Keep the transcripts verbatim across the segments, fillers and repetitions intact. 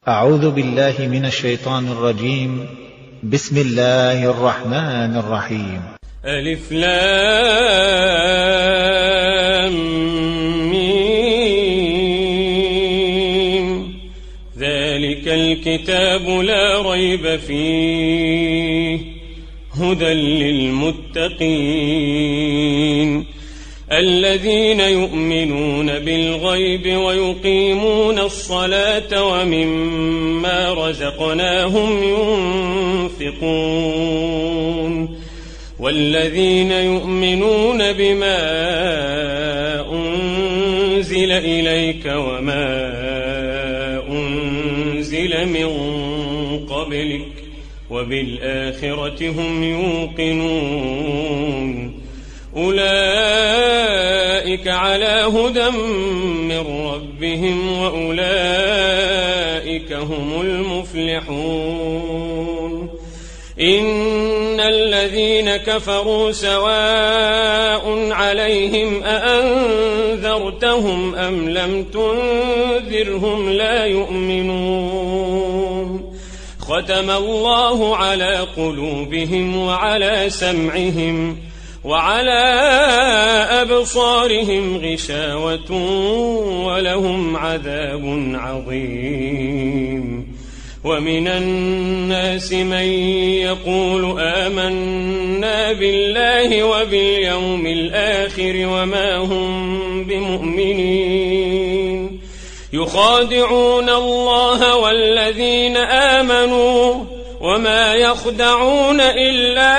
أعوذ بالله من الشيطان الرجيم. بسم الله الرحمن الرحيم. ألف لام ميم. ذلك الكتاب لا ريب فيه هدى للمتقين الذين يؤمنون بالغيب ويقيمون الصلاة ومما رزقناهم ينفقون والذين يؤمنون بما أنزل إليك وما أنزل من قبلك وبالآخرة هم يوقنون أولئك على هدى من ربهم وأولئك هم المفلحون. إن الذين كفروا سواء عليهم أأنذرتهم أم لم تنذرهم لا يؤمنون. ختم الله على قلوبهم وعلى سمعهم وعلى أبصارهم غشاوة ولهم عذاب عظيم. ومن الناس من يقول آمنا بالله وباليوم الآخر وما هم بمؤمنين يخادعون الله والذين آمنوا وما يخدعون إلا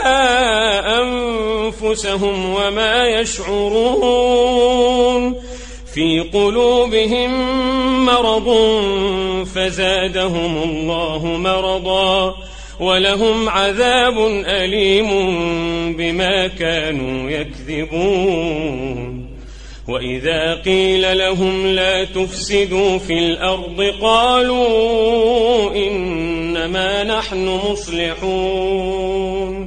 أنفسهم وما يشعرون. في قلوبهم مرض فزادهم الله مرضا ولهم عذاب أليم بما كانوا يكذبون. وإذا قيل لهم لا تفسدوا في الأرض قالوا إنما نحن مصلحون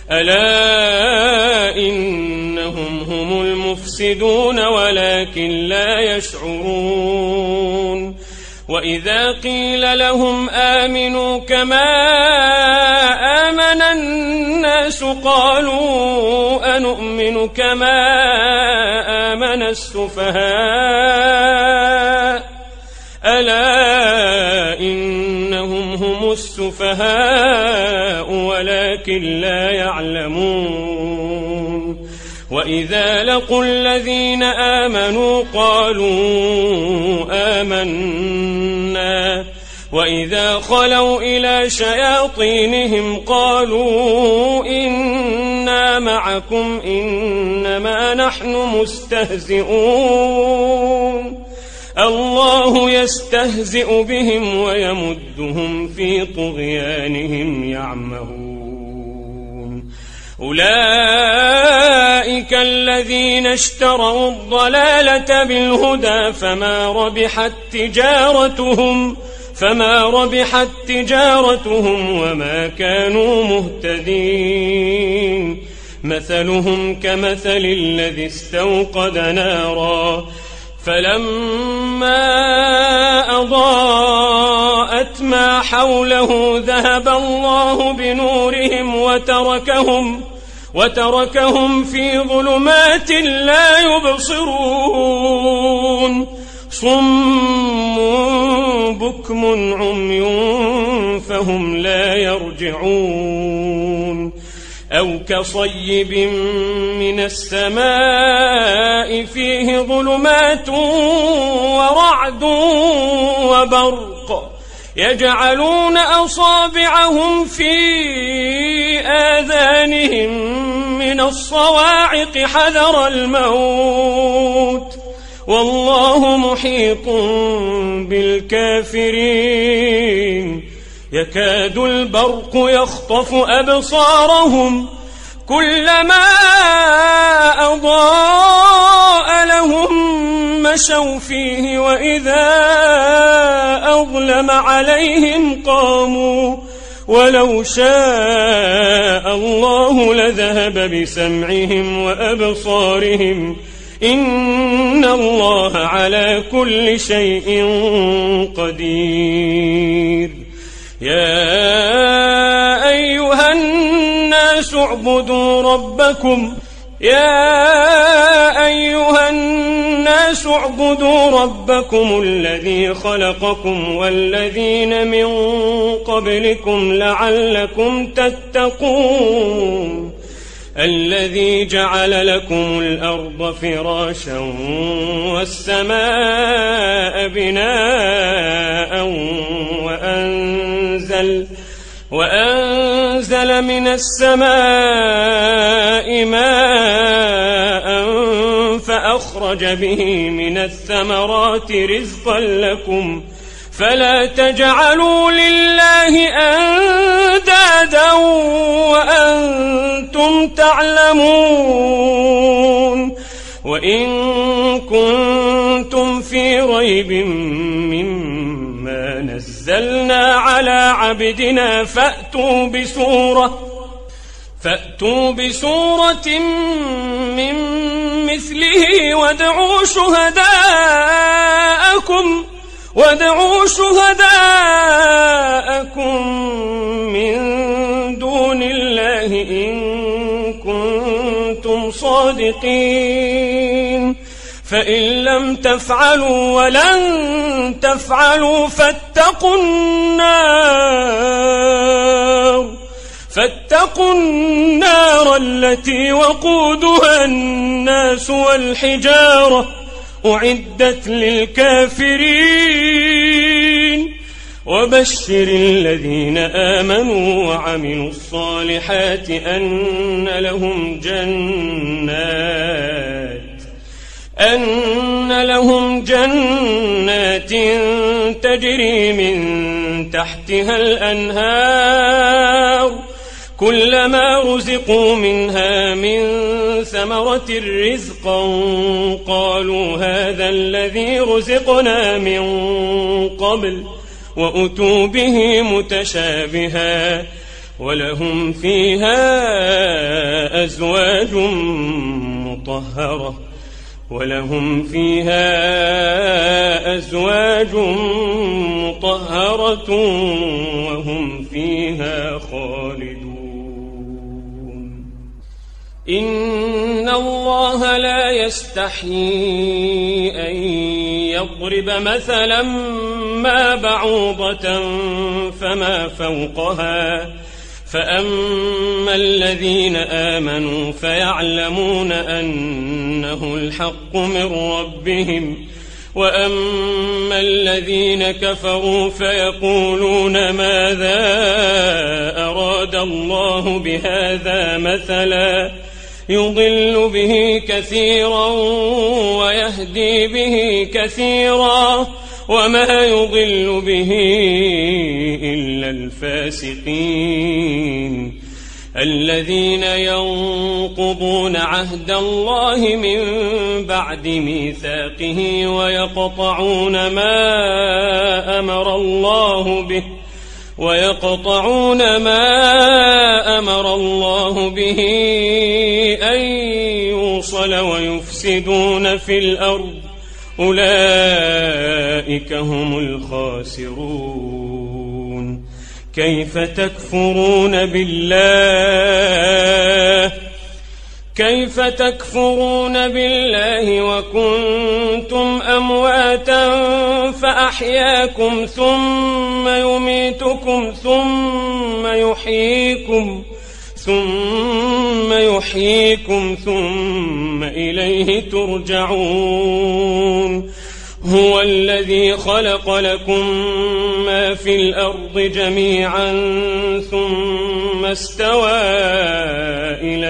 ألا إنهم هم المفسدون ولكن لا يشعرون. وإذا قيل لهم آمنوا كما آمن الناس قالوا أنؤمن كما آمن السفهاء ألا إنهم هم السفهاء ولكن لا يعلمون. وإذا لقوا الذين آمنوا قالوا آمنا وإذا خلوا إلى شياطينهم قالوا إنا معكم إنما نحن مستهزئون. الله يستهزئ بهم ويمدهم في طغيانهم يعمهون. أولئك الذين اشتروا الضلالة بالهدى فما ربحت تجارتهم فما ربحت تجارتهم وما كانوا مهتدين. مثلهم كمثل الذي استوقد نارا فلما أضاءت ما حوله ذهب الله بنورهم وتركهم وتركهم في ظلمات لا يبصرون. صم بكم عمي فهم لا يرجعون. أو كصيب من السماء فيه ظلمات ورعد وبرق يجعلون أصابعهم في آذانهم من الصواعق حذر الموت والله محيط بالكافرين. يكاد البرق يخطف أبصارهم كلما أضاء لهم مشوا فيه وإذا أظلم عليهم قاموا ولو شاء الله لذهب بسمعهم وأبصارهم إن الله على كل شيء قدير. يا أيها الناس اعبدوا ربكم يا أيها الناس اعبدوا ربكم الذي خلقكم والذين من قبلكم لعلكم تتقون الذي جعل لكم الأرض فراشا والسماء بناء وأنزل وأنزل من السماء ماء فأخرج به من الثمرات رزقا لكم فلا تجعلوا لله أندادا وأنتم تعلمون. وإن كنتم في ريب مما نزلنا على عبدنا فأتوا بسورة فأتوا بسورة من مثله وادعوا شهداءكم وادعوا شهداءكم من دون الله إن كنتم صادقين فإن لم تفعلوا ولن تفعلوا فاتقوا النار فاتقوا النار التي وقودها الناس والحجارة أعدت للكافرين. وبشر الذين آمنوا وعملوا الصالحات أن لهم جنات أن لهم جنات تجري من تحتها الأنهار كلما رزقوا منها من ثمرة رزقا قالوا هذا الذي رزقنا من قبل وأتوا به متشابها ولهم فيها أزواج مطهرة ولهم فيها أزواج مطهرة وهم فيها خالدون. إن الله لا يستحيي أن يضرب مثلا ما بعوضة فما فوقها فأما الذين آمنوا فيعلمون أنه الحق من ربهم وأما الذين كفروا فيقولون ماذا أراد الله بهذا مثلا يضل به كثيرا ويهدي به كثيرا وما يضل به إلا الفاسقين الذين ينقضون عهد الله من بعد ميثاقه ويقطعون ما أمر الله به ويقطعون ما أمر الله به أن يوصل ويفسدون في الأرض أولئك هم الخاسرون. كيف تكفرون بالله كيف تكفرون بالله وكنتم أمواتا فأحياكم ثم يميتكم ثم يحييكم ثم يحييكم ثم إليه ترجعون. هو الذي خلق لكم ما في الأرض جميعا ثم استوى إلى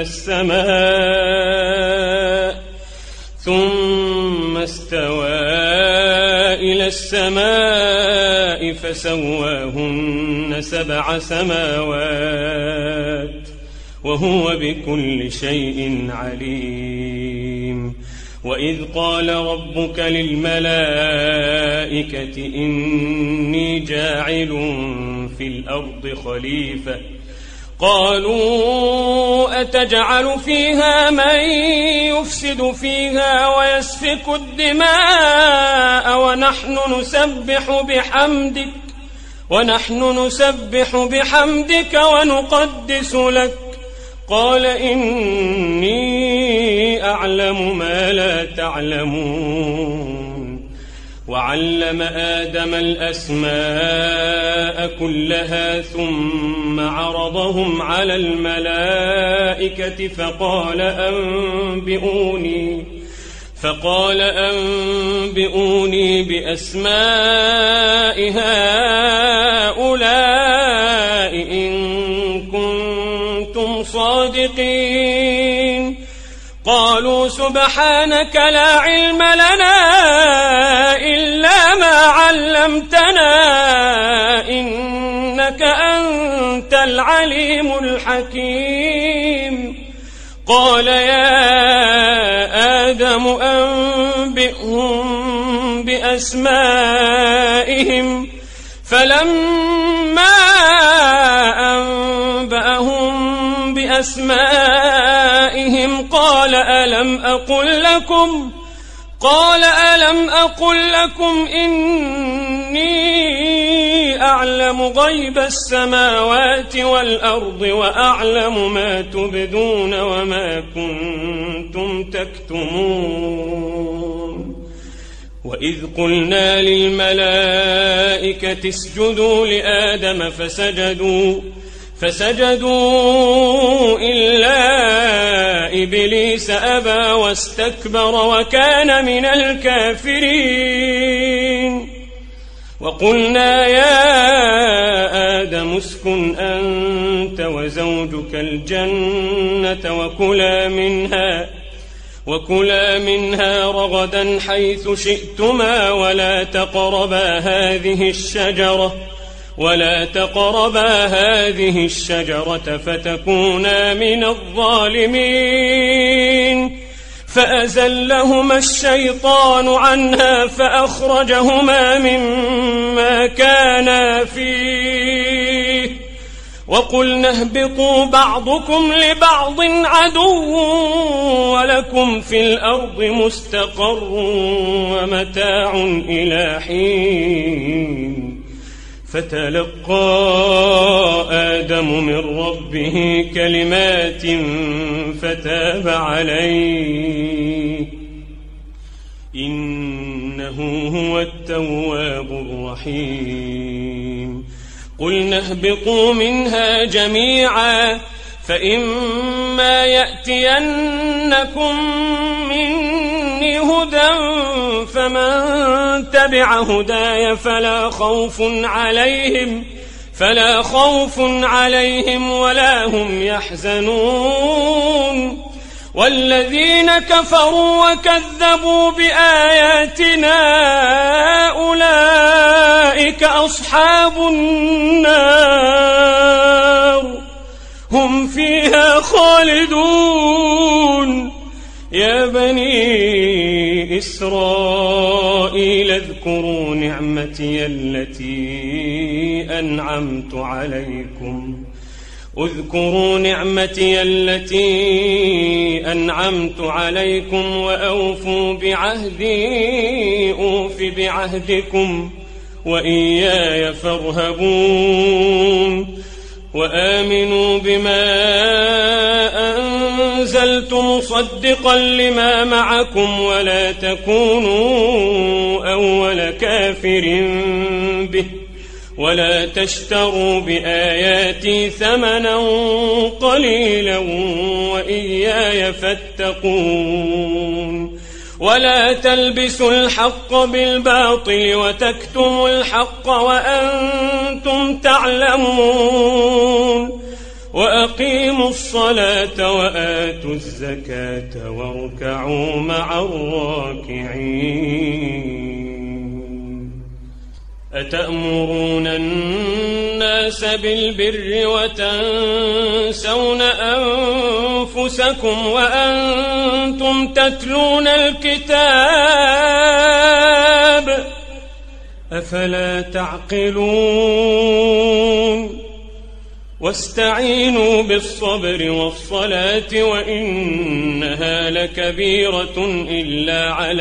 السماء ثم استوى إلى السماء فسواهن سبع سماوات وهو بكل شيء عليم. وإذ قال ربك للملائكة إني جاعل في الأرض خليفة قالوا أتجعل فيها من يفسد فيها ويسفك الدماء ونحن نسبح بحمدك ونحن نسبح بحمدك ونقدس لك قال إني أعلم ما لا تعلمون وعلم آدم الأسماء كلها ثم عرضهم على الملائكة فقال أنبئوني فقال أنبئوني بأسماء هؤلاء إن كنتم صادقين قالوا سبحانك لا علم لنا إلا ما علمتنا إنك أنت العليم الحكيم قال يا آدم أنبئهم بأسمائهم فلما أنبأهم بأسمائهم قال ألم أقل لكم قال ألم أقل لكم إني أعلم غيب السماوات والأرض وأعلم ما تبدون وما كنتم تكتمون وإذ قلنا للملائكة اسجدوا لآدم فسجدوا فسجدوا إلا إبليس أبى واستكبر وكان من الكافرين وقلنا يا آدم اسكن أنت وزوجك الجنة وكلا منها وكلا منها رغدا حيث شئتما ولا تقربا هذه الشجرة ولا تقربا هذه الشجرة فتكونا من الظالمين فأزلهما الشيطان عنها فأخرجهما مما كانا فيه وقلنا اهبطوا بعضكم لبعض عدو ولكم في الأرض مستقر ومتاع إلى حين فتلقى آدم من ربه كلمات فتاب عليه إنه هو التواب الرحيم قلنا اهبطوا منها جميعا فإما يأتينكم مني هدى فمن تبع هداي فلا خوف عليهم فلا خوف عليهم ولا هم يحزنون والذين كفروا وكذبوا بآياتنا أولئك أصحاب النار هم فيها خالدون يا بني إسرائيل اذكروا نعمتي التي أنعمت عليكم اذكروا نعمتي التي أنعمت عليكم وأوفوا بعهدي أوف بعهدكم وإياي فارهبون وآمنوا بما أنزلت مصدقا لما معكم ولا تكونوا أول كافر به ولا تشتروا بآياتي ثمنا قليلا وإياي فاتقون ولا تلبسوا الحق بالباطل وتكتموا الحق وأنتم تعلمون وأقيموا الصلاة وآتوا الزكاة واركعوا مع الراكعين أتأمرون الناس بالبر وتنسون أنفسكم وأنتم تتلون الكتاب أفلا تعقلون واستعينوا بالصبر والصلاة وإنها لكبيرة إلا على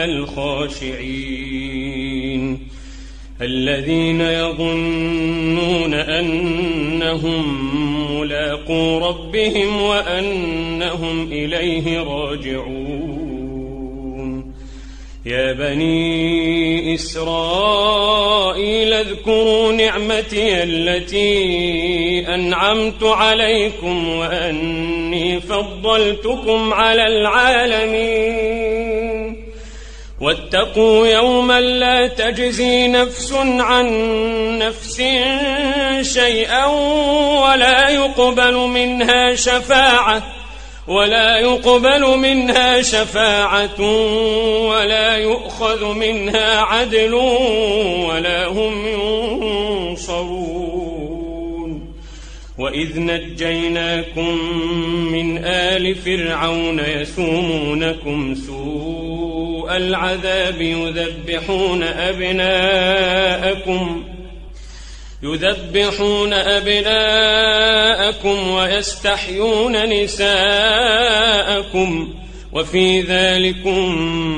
الخاشعين الذين يظنون أنهم ملاقو ربهم وأنهم إليه راجعون يا بني إسرائيل اذكروا نعمتي التي أنعمت عليكم وأني فضلتكم على العالمين واتقوا يوما لا تجزي نفس عن نفس شيئا ولا يقبل منها شفاعة ولا يقبل منها شفاعة ولا يؤخذ منها عدل ولا هم ينصرون وإذ نجيناكم من آل فرعون يسومونكم سوء العذاب يذبحون أبناءكم يذبحون أبناءكم ويستحيون نساءكم وفي ذلكم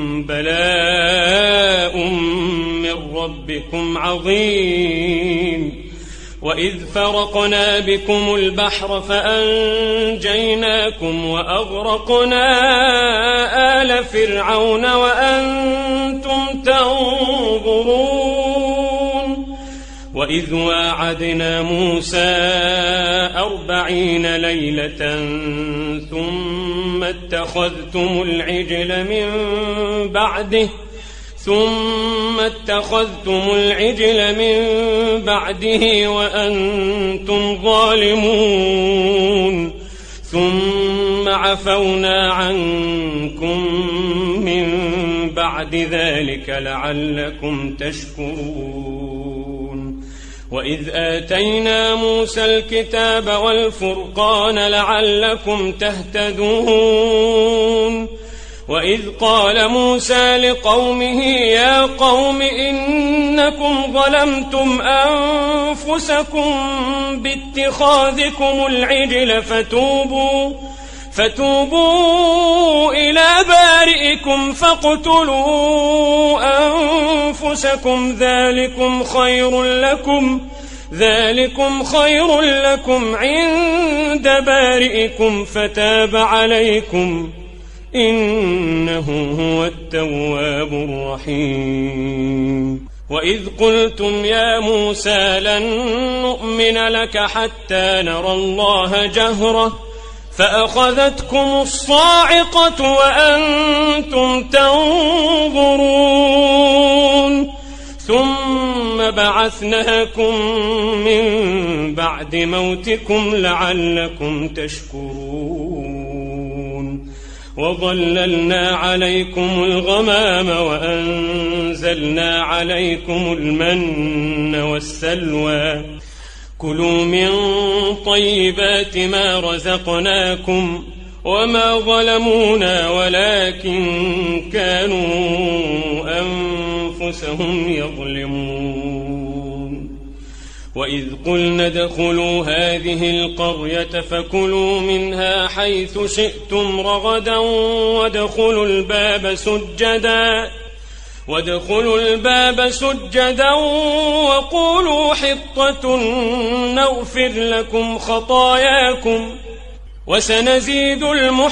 بلاء من ربكم عظيم وإذ فرقنا بكم البحر فأنجيناكم وأغرقنا آل فرعون وأنتم تنظرون وإذ واعدنا موسى أربعين ليلة ثم اتخذتم العجل من بعده ثم اتخذتم العجل من بعده وأنتم ظالمون ثم عفونا عنكم من بعد ذلك لعلكم تشكرون وإذ آتينا موسى الكتاب والفرقان لعلكم تهتدون وإذ قال موسى لقومه يا قوم إنكم ظلمتم أنفسكم باتخاذكم العجل فتوبوا فتوبوا إلى بارئكم فاقتلوا أنفسكم ذلكم خير لكم ذلكم خير لكم عند بارئكم فتاب عليكم إنه هو التواب الرحيم وإذ قلتم يا موسى لن نؤمن لك حتى نرى الله جهرة فأخذتكم الصاعقة وأنتم تنظرون ثم بعثناكم من بعد موتكم لعلكم تشكرون وظللنا عليكم الغمام وأنزلنا عليكم المن والسلوى كلوا من طيبات ما رزقناكم وما ظلمونا ولكن كانوا أنفسهم يظلمون وإذ قلنا ادخلوا هذه القرية فكلوا منها حيث شئتم رغدا وادخلوا الباب سجدا وادخلوا الباب سجدا وقولوا حطة نغفر لكم خطاياكم وسنزيد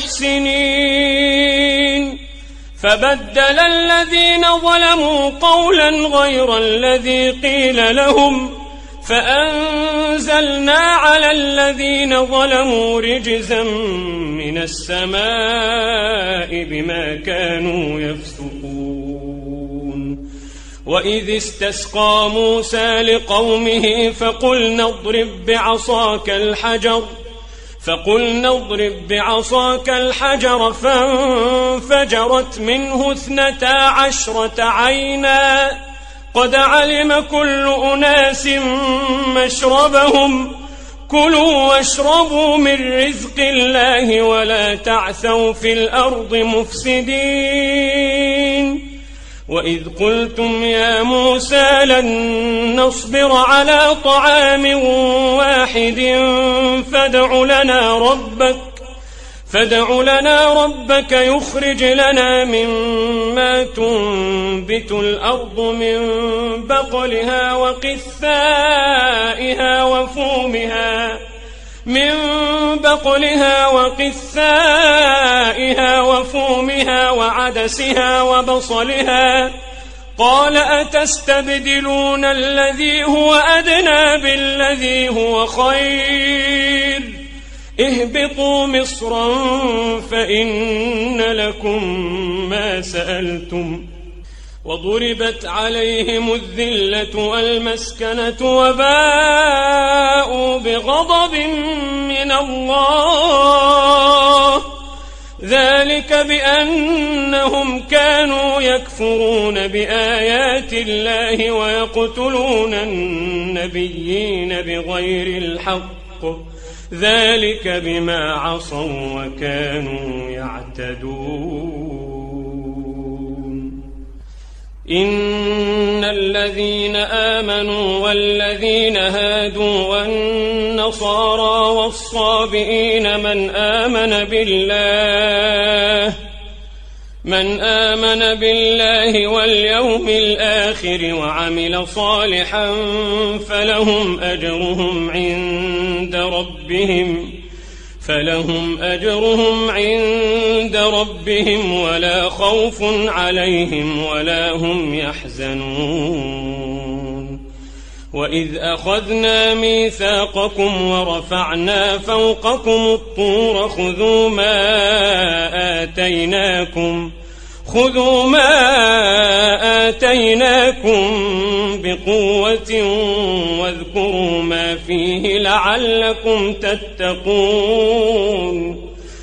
المحسنين فبدل الذين ظلموا قولا غير الذي قيل لهم فأنزلنا على الذين ظلموا رجزا من السماء بما كانوا يفسقون وإذ استسقى موسى لقومه فقلنا اضرب بعصاك الحجر فقلنا اضرب بعصاك الحجر فانفجرت منه اثنتا عشرة عينا قد علم كل أناس مشربهم كلوا واشربوا من رزق الله ولا تعثوا في الأرض مفسدين وإذ قلتم يا موسى لن نصبر على طعام واحد فادع لنا ربك فادع لنا ربك يخرج لنا مما تنبت الأرض من بقلها وقثائها وفومها من بقلها وقثائها وفومها وعدسها وبصلها قال أتستبدلون الذي هو أدنى بالذي هو خير اهبطوا مصرا فإن لكم ما سألتم وضربت عليهم الذلة والمسكنة وباءوا بغضب من الله ذلك بأنهم كانوا يكفرون بآيات الله ويقتلون النبيين بغير الحق ذلك بما عصوا وكانوا يعتدون إن الذين آمنوا والذين هادوا والنصارى والصابئين من آمن بالله من آمن بالله واليوم الآخر وعمل صالحا فلهم أجرهم عند ربهم فلهم أجرهم عند ربهم ولا خوف عليهم ولا هم يحزنون وإذ أخذنا ميثاقكم ورفعنا فوقكم الطور خذوا ما آتيناكم خذوا ما آتيناكم بقوة واذكروا ما فيه لعلكم تتقون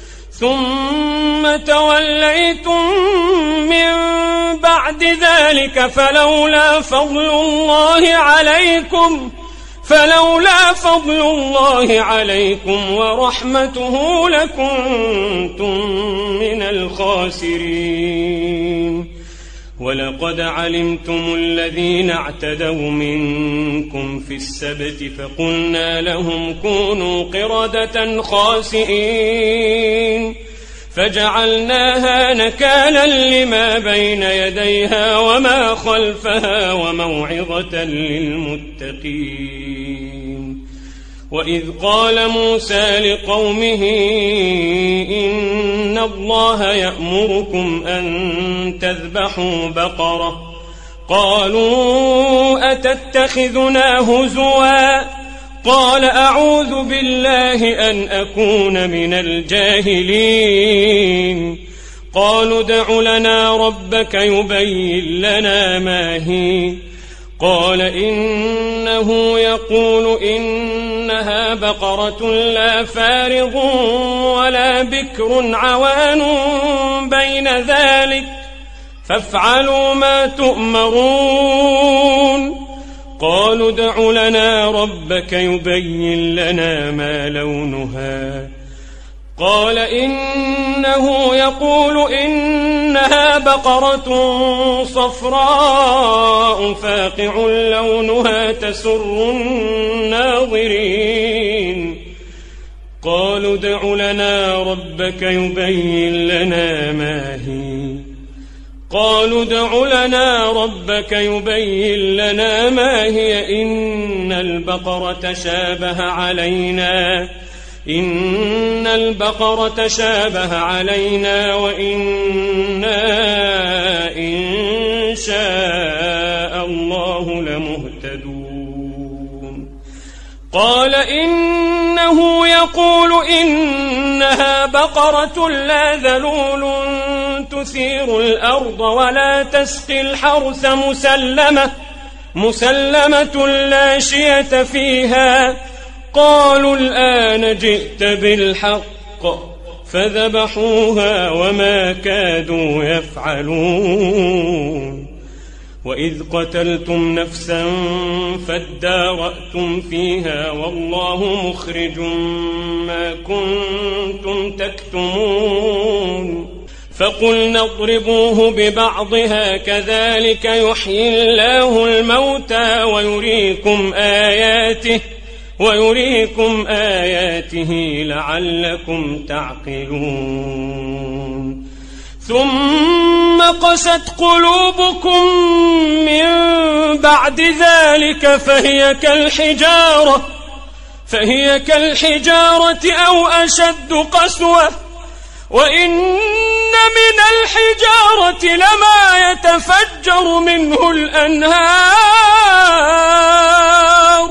ثم توليتم من بعد ذلك فلولا فضل الله عليكم فلولا فضل الله عليكم ورحمته لكنتم من الخاسرين ولقد علمتم الذين اعتدوا منكم في السبت فقلنا لهم كونوا قردة خاسئين فجعلناها نكالا لما بين يديها وما خلفها وموعظة للمتقين وإذ قال موسى لقومه إن الله يأمركم أن تذبحوا بقرة قالوا أتتخذنا هزوا قال أعوذ بالله أن أكون من الجاهلين قالوا ادع لنا ربك يبين لنا ما هي قال إنه يقول إنها بقرة لا فارض ولا بكر عوان بين ذلك فافعلوا ما تؤمرون قالوا ادع لنا ربك يبين لنا ما لونها قال إنه يقول إنها بقرة صفراء فاقع لونها تسر الناظرين قالوا ادع لنا ربك يبين لنا ما هي قالوا ادع لنا ربك يبين لنا ما هي إن البقرة شابه علينا إن البقرة شابه علينا وإنا إن شاء الله لمهتدون قال إنه يقول إنها بقرة لا ذلول تثير الأرض ولا تسقي الحرث مسلمة مسلمة لا شية فيها قالوا الآن جئت بالحق فذبحوها وما كادوا يفعلون وإذ قتلتم نفسا فادارأتم فيها والله مخرج ما كنتم تكتمون فقلنا اضربوه ببعضها كذلك يحيي الله الموتى ويريكم آياته ويريكم آياته لعلكم تعقلون ثم قست قلوبكم من بعد ذلك فهي كالحجارة فهي كالحجارة أو أشد قسوة وإن من الحجارة لما يتفجر منه الأنهار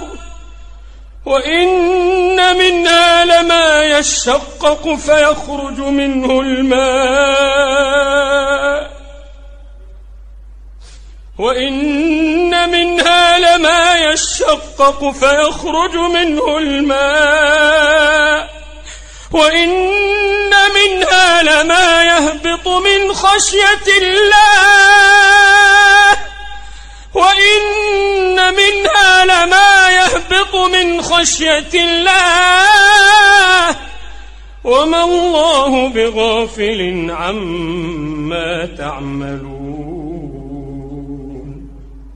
وإن منها لما يشقق فيخرج منه الماء وإن منها لما يشقق فيخرج منه الماء وإن منها لما يهبط من خشية الله وإن منها لما يهبط من خشية الله وما الله بغافل عما تعملون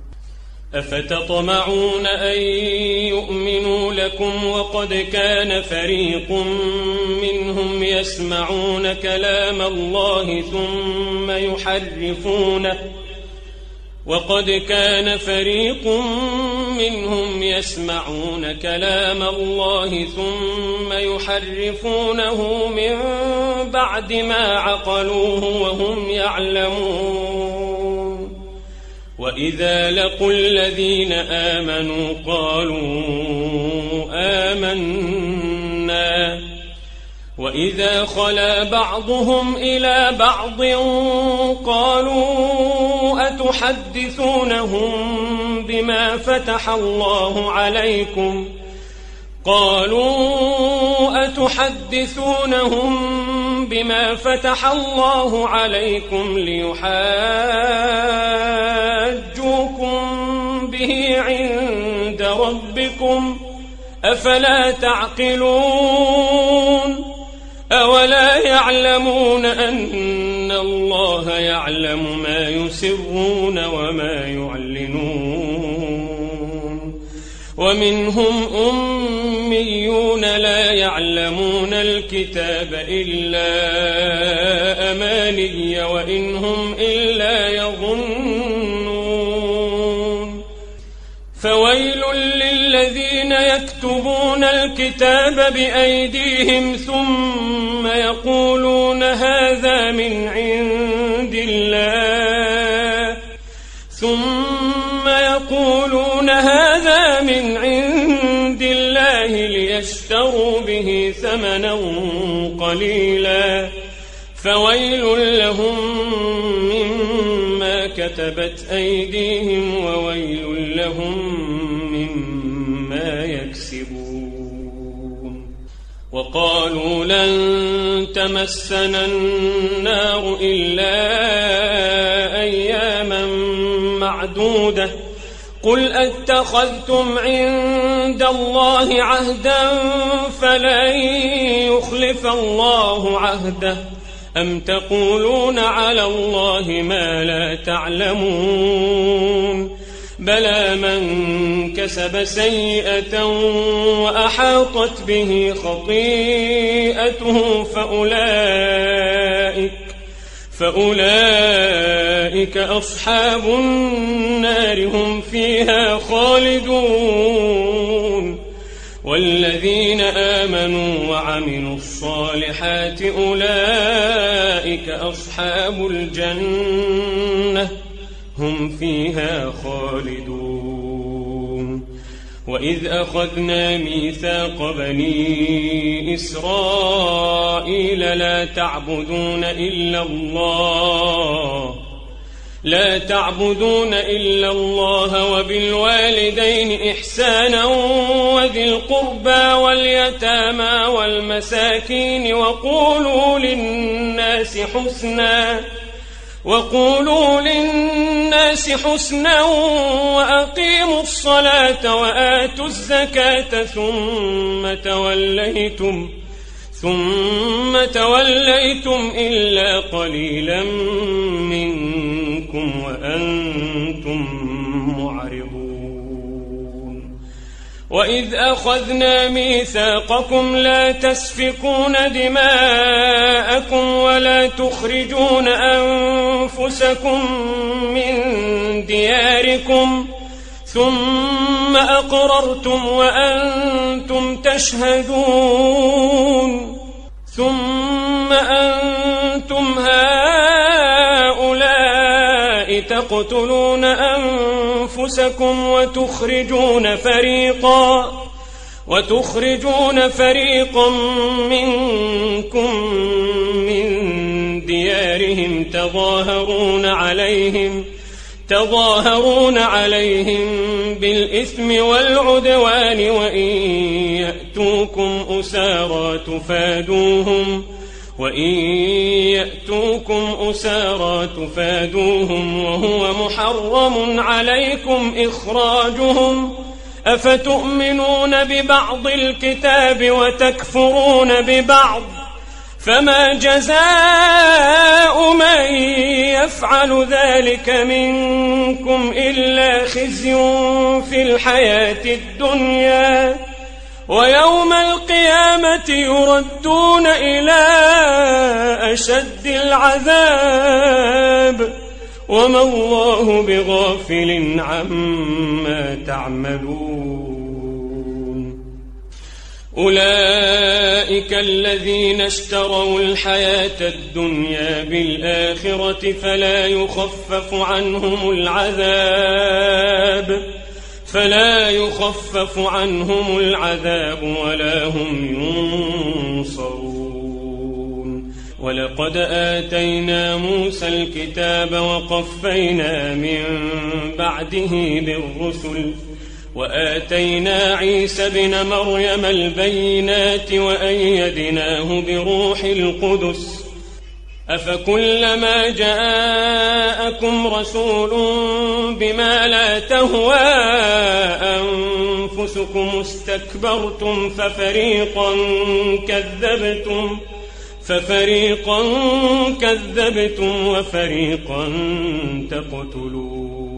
أفتطمعون أن يؤمنوا لكم وقد كان فريق منهم يسمعون كلام الله ثم يحرفونه وقد كان فريق منهم يسمعون كلام الله ثم يحرفونه من بعد ما عقلوه وهم يعلمون وإذا لقوا الذين آمنوا قالوا آمنا وإذا خلا بعضهم إلى بعض قالوا أتحدثونهم بما فتح الله عليكم قالوا أتحدثونهم بما فتح الله عليكم ليحاجوكم به عند ربكم أفلا تعقلون أولا يعلمون أن الله يعلم ما يسرون وما يعلنون ومنهم أميون لا يعلمون الكتاب إلا أماني وإنهم إلا يظنون فويل للذين يكتبون الكتاب بأيديهم ثم يقولون هذا من عند الله ثم يقولون هذا من عند الله ليشتروا به ثمنا قليلا فويل لهم مما كتبت أيديهم وويل لهم مما يكسبون وقالوا لن تمسنا النار إلا أياما معدودة قل أتخذتم عند الله عهدا فلن يخلف الله عهده أم تقولون على الله ما لا تعلمون بلى من كسب سيئة وأحاطت به خطيئته فأولئك فأولئك أصحاب النار هم فيها خالدون والذين آمنوا وعملوا الصالحات أولئك أصحاب الجنة هم فيها خالدون وإذ أخذنا ميثاق بني إسرائيل لا تعبدون إلا الله لا تعبدون إلا الله وبالوالدين إحسانا وذي القربى واليتامى والمساكين وقولوا للناس حسنا وقولوا للناس حسنا وأقيموا الصلاة وآتوا الزكاة ثم توليتم ثم توليتم إلا قليلا منكم وأنتم معرضون وإذ أخذنا ميثاقكم لا تسفكون دماءكم ولا تخرجون أنفسكم من دياركم ثم أقررتم وأنتم تشهدون ثم أنتم هؤلاء تقتلون أنفسكم وتخرجون فريقا وتخرجون فريقا منكم من ديارهم تظاهرون عليهم تظاهرون عليهم بالإثم والعدوان وإن يأتوكم أسارى تفادوهم وإن يأتوكم أسارى تفادوهم وهو محرم عليكم إخراجهم أفتؤمنون ببعض الكتاب وتكفرون ببعض فما جزاء من يفعل ذلك منكم إلا خزي في الحياة الدنيا ويوم القيامة يردون إلى أشد العذاب وما الله بغافل عما تعملون أولئك الذين اشتروا الحياة الدنيا بالآخرة فلا يخفف عنهم العذاب فلا يخفف عنهم العذاب ولا هم ينصرون ولقد آتينا موسى الكتاب وقفينا من بعده بالرسل وآتينا عيسى ابن مريم البينات وأيدناه بروح القدس أفكلما جاءكم رسول بما لا تهوى أنفسكم استكبرتم ففريقا كذبتم ففريقا كذبتم وفريقا تقتلون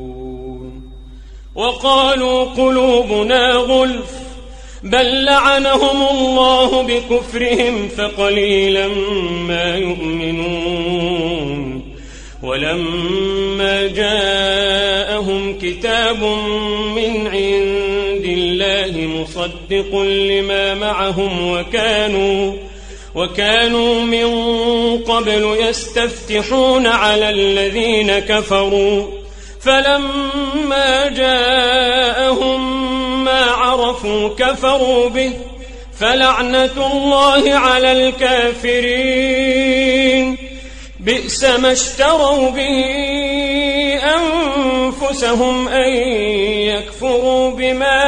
وقالوا قلوبنا غلف بل لعنهم الله بكفرهم فقليلا ما يؤمنون ولما جاءهم كتاب من عند الله مصدق لما معهم وكانوا وكانوا من قبل يستفتحون على الذين كفروا فلما جاءهم ما عرفوا كفروا به فلعنة الله على الكافرين بئس ما اشتروا به أنفسهم أن يكفروا بما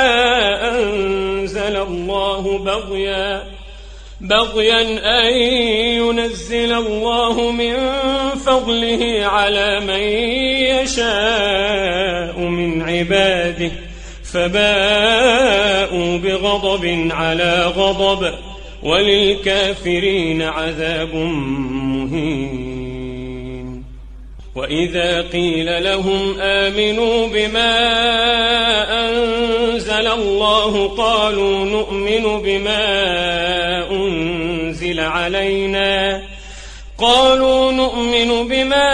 أنزل الله بغيا بغيا أن ينزل الله من فضله على من يشاء من عباده فباءوا بغضب على غضب وللكافرين عذاب مهين وإذا قيل لهم آمنوا بما أنزل الله قالوا نؤمن بما أنزل علينا قالوا نؤمن بما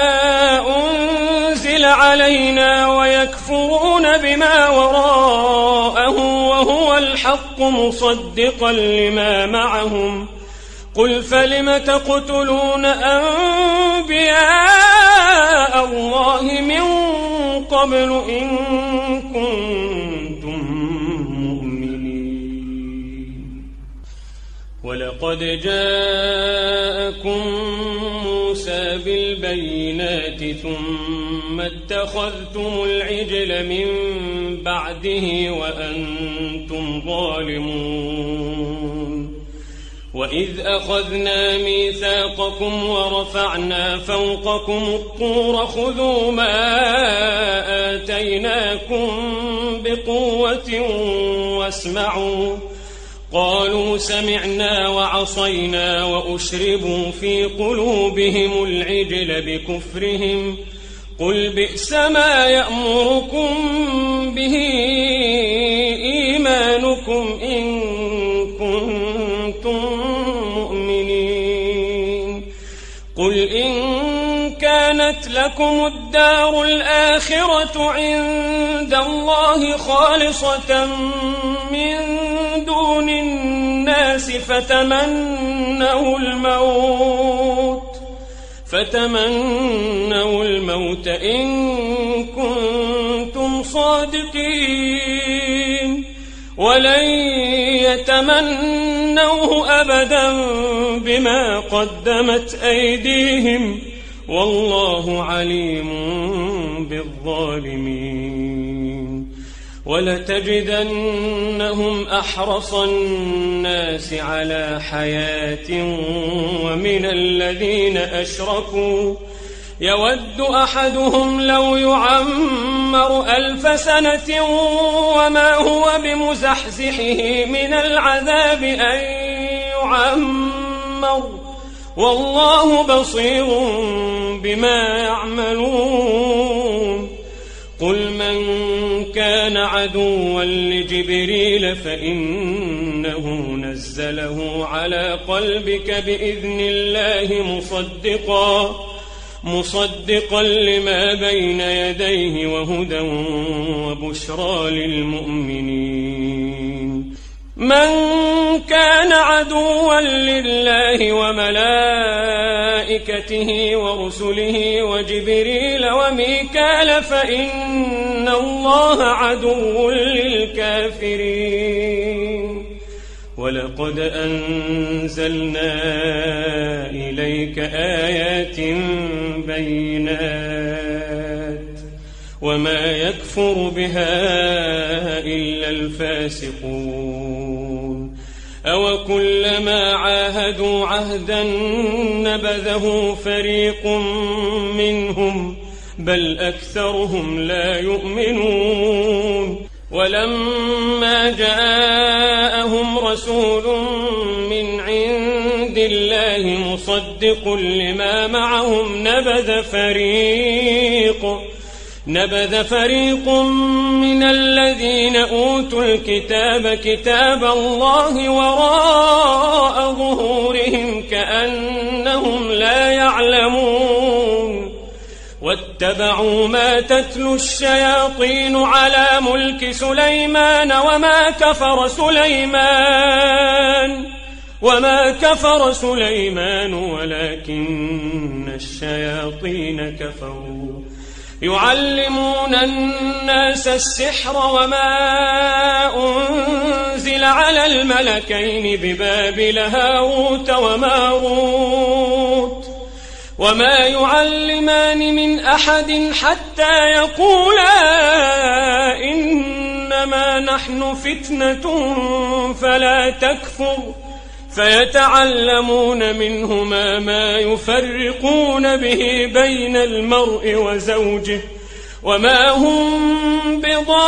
أنزل علينا ويكفرون بما وراءه وهو الحق مصدقا لما معهم قل فلم تقتلون أنبياء الله من قبل إن كنتم مؤمنين ولقد جاءكم موسى بالبينات ثم اتخذتم العجل من بعده وأنتم ظالمون وإذ أخذنا ميثاقكم ورفعنا فوقكم الطور خذوا ما آتيناكم بقوة واسمعوا قالوا سمعنا وعصينا وأشربوا في قلوبهم العجل بكفرهم قل بئس ما يأمركم به إيمانكم إن كنتم مؤمنين قل إن كانت لكم الدار الآخرة عند الله خالصة من دون الناس فتمنوا الموت فتمنوا الموت إن كنتم صادقين ولن يتمنوه أبدا بما قدمت أيديهم والله عليم بالظالمين ولتجدنهم أحرص الناس على حياة ومن الذين أشركوا يود أحدهم لو يعمر ألف سنة وما هو بمزحزحه من العذاب أن يعمر والله بصير بما يعملون قل من كان عدوا لجبريل فإنه نزله على قلبك بإذن الله مصدقا مصدقا لما بين يديه وهدى وبشرى للمؤمنين من كان عدوا لله وملائكته ورسله وجبريل وميكال فإن الله عدو للكافرين ولقد أنزلنا إليك آيات بينات وما يكفر بها إلا الفاسقون أو كلما عاهدوا عهدا نبذه فريق منهم بل أكثرهم لا يؤمنون ولما جاءهم رسول من عند الله مصدق لما معهم نبذ فريق نبذ فريق من الذين أوتوا الكتاب كتاب الله وراء ظهورهم كأنهم لا يعلمون واتبعوا ما تتلو الشياطين على ملك سليمان وما كفر سليمان وما كفر سليمان ولكن الشياطين كفروا يعلمون الناس السحر وما أنزل على الملكين ببابل هاروت وماروت وما يعلمان من أحد حتى يقولا إنما نحن فتنة فلا تكفر فيتعلمون منهما ما يفرقون به بين المرء وزوجه وما هم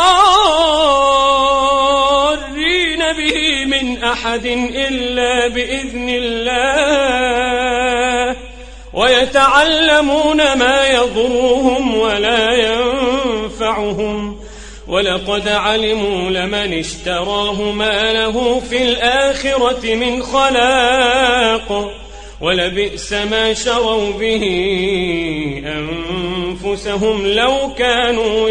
بضارين به من أحد إلا بإذن الله ويتعلمون ما يضرهم ولا ينفعهم ولقد علموا لمن اشتراه ما له في الآخرة من خلاق ولبئس ما شروا به أنفسهم لو كانوا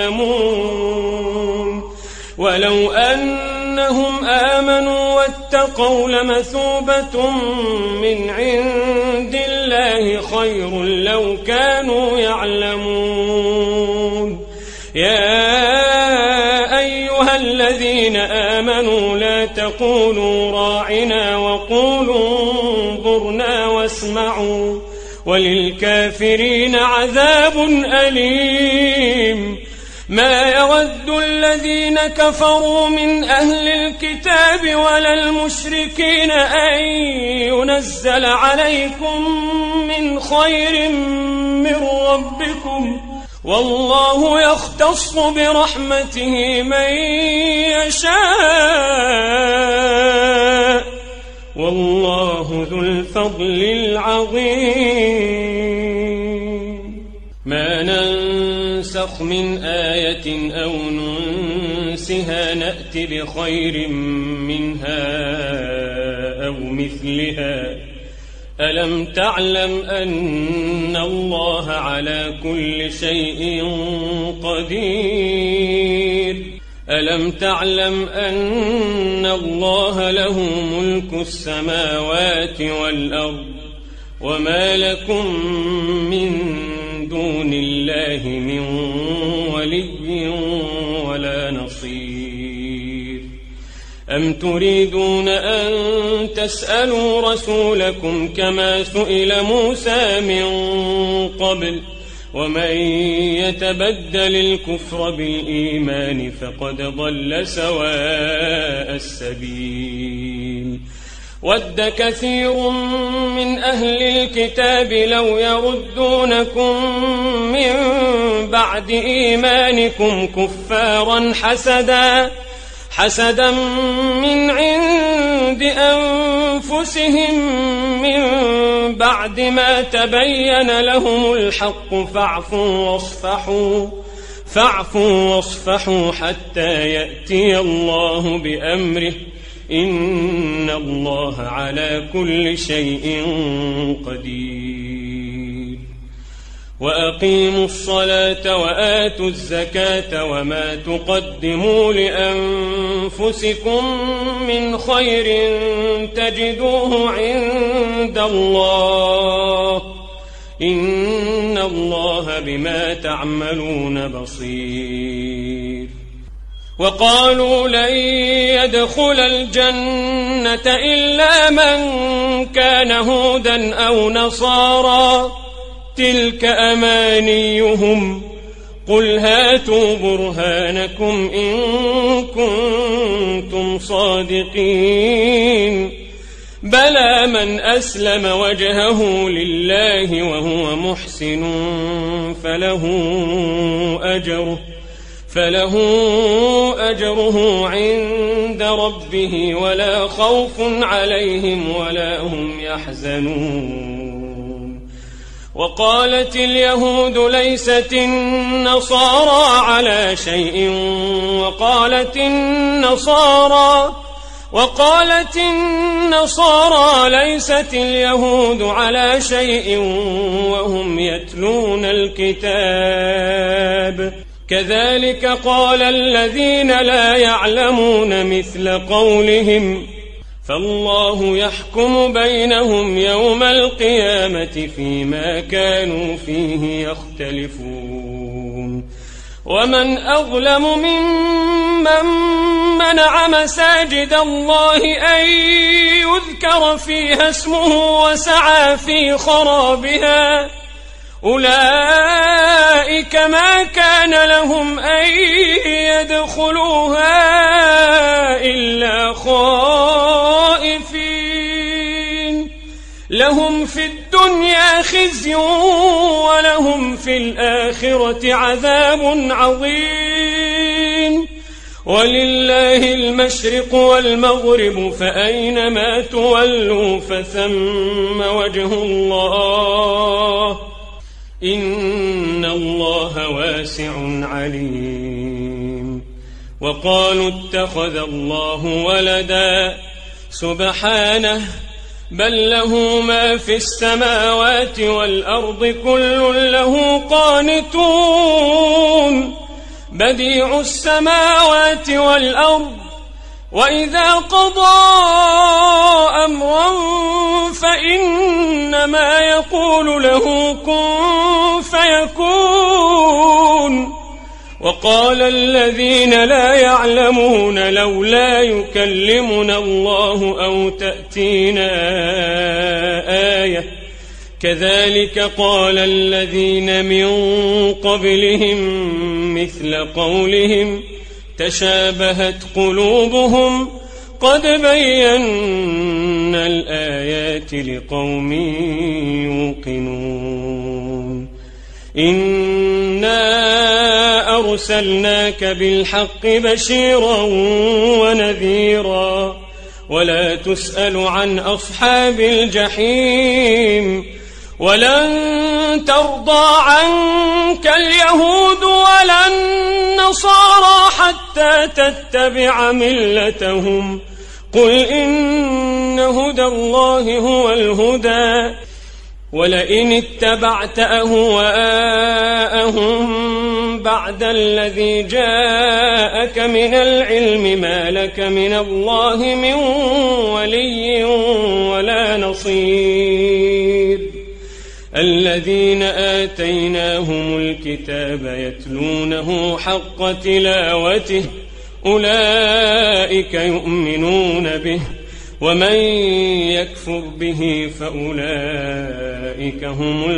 يعلمون ولو أنهم آمنوا واتقوا لمثوبة من عند الله خير لو كانوا يعلمون يا أيها الذين آمنوا لا تقولوا راعنا وقولوا انظرنا واسمعوا وللكافرين عذاب أليم ما يود الذين كفروا من أهل الكتاب ولا المشركين أن ينزل عليكم من خير من ربكم والله يختص برحمته من يشاء والله ذو الفضل العظيم. ما ننسخ من آية أو ننسها نأت بخير منها أو مثلها. ألم تعلم أن الله على كل شيء قدير؟ ألم تعلم أن الله له ملك السماوات والأرض وما لكم من دون الله من ولي ولا نصير؟ أم تريدون أن تسألوا رسولكم كما سئل موسى من قبل؟ ومن يتبدل الكفر بالإيمان فقد ضل سواء السبيل. ود كثير من أهل الكتاب لو يردونكم من بعد إيمانكم كفارا حسدا حسدا من عند أنفسهم من بعد ما تبين لهم الحق فاعفوا واصفحوا فاعفوا واصفحوا حتى يأتي الله بأمره إن الله على كل شيء قدير. وأقيموا الصلاة وآتوا الزكاة وما تقدموا لأنفسكم من خير تجدوه عند الله إن الله بما تعملون بصير. وقالوا لن يدخل الجنة إلا من كان هودا أو نصارى تلك أمانيهم قل هاتوا برهانكم إن كنتم صادقين. بلى من أسلم وجهه لله وهو محسن فله أجره فله أجره عند ربه ولا خوف عليهم ولا هم يحزنون. وقالت اليهود ليست النصارى على شيء وقالت النصارى وقالت النصارى ليست اليهود على شيء وهم يتلون الكتاب كذلك قال الذين لا يعلمون مثل قولهم فالله يحكم بينهم يوم القيامة فيما كانوا فيه يختلفون. ومن أظلم ممن منع مساجد الله أن يذكر فيها اسمه وسعى في خرابها أولئك ما كان لهم أن يدخلوها إلا خائفين لهم في الدنيا خزي ولهم في الآخرة عذاب عظيم. ولله المشرق والمغرب فأينما تولوا فثم وجه الله إن الله واسع عليم. وقالوا اتخذ الله ولدا سبحانه بل له ما في السماوات والأرض كل له قانتون بديع السماوات والأرض وإذا قضى أمرا فإنما يقول له كن فيكون. وقال الذين لا يعلمون لولا يكلمنا الله أو تأتينا آية كذلك قال الذين من قبلهم مثل قولهم تشابهت قلوبهم قد بينا الآيات لقوم يوقنون. إنا أرسلناك بالحق بشيرا ونذيرا ولا تسأل عن أصحاب الجحيم ولن ترضى عنك اليهود ولا النصارى حتى تتبع ملتهم قل إن هدى الله هو الهدى ولئن اتبعت أهواءهم بعد الذي جاءك من العلم ما لك من الله من ولي ولا نصير الذين آتيناهم الكتاب يتلونه حق تلاوته أولئك يؤمنون به ومن يكفر به فأولئك هم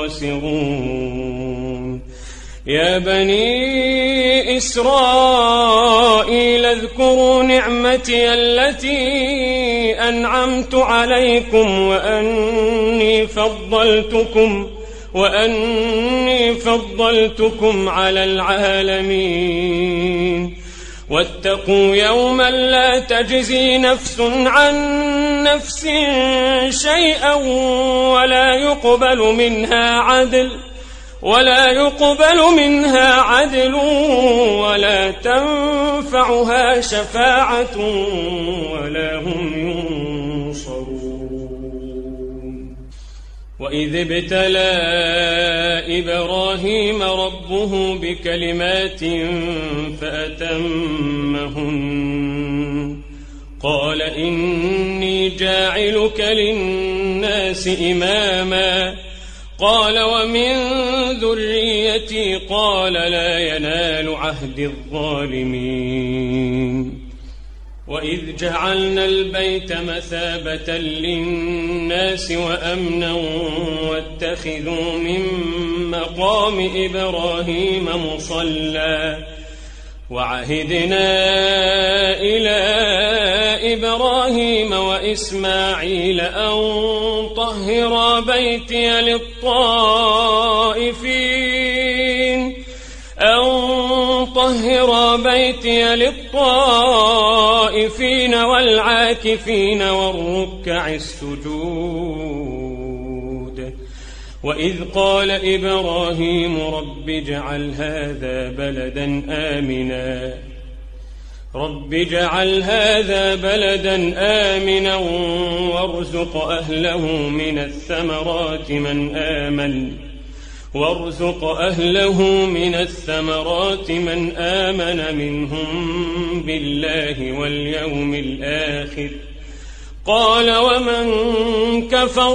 الخاسرون يا بني إسرائيل اذكروا نعمتي التي أنعمت عليكم وأني فضلتكم وأني فضلتكم على العالمين واتقوا يوما لا تجزي نفس عن نفس شيئا ولا يقبل منها عدل ولا يقبل منها عدل ولا تنفعها شفاعة ولا هم ينصرون وإذ ابتلى إبراهيم ربه بكلمات فأتمهن قال إني جاعلك للناس إماما قال ومن ذريتي قال لا ينال عهد الظالمين وإذ جعلنا البيت مثابة للناس وأمنا واتخذوا من مقام إبراهيم مصلى وعهدنا إلى إبراهيم وإسماعيل أن طهرا بيتي للطائفين أن طهرا بيتي للطائفين والعاكفين والركع السجود وإذ قال إبراهيم رب اجعل هذا بلدا آمنا رب اجعل هذا بلدا آمنا وارزق أهله من الثمرات من آمن وارزق أهله من الثمرات من آمن منهم بالله واليوم الآخر قال ومن كفر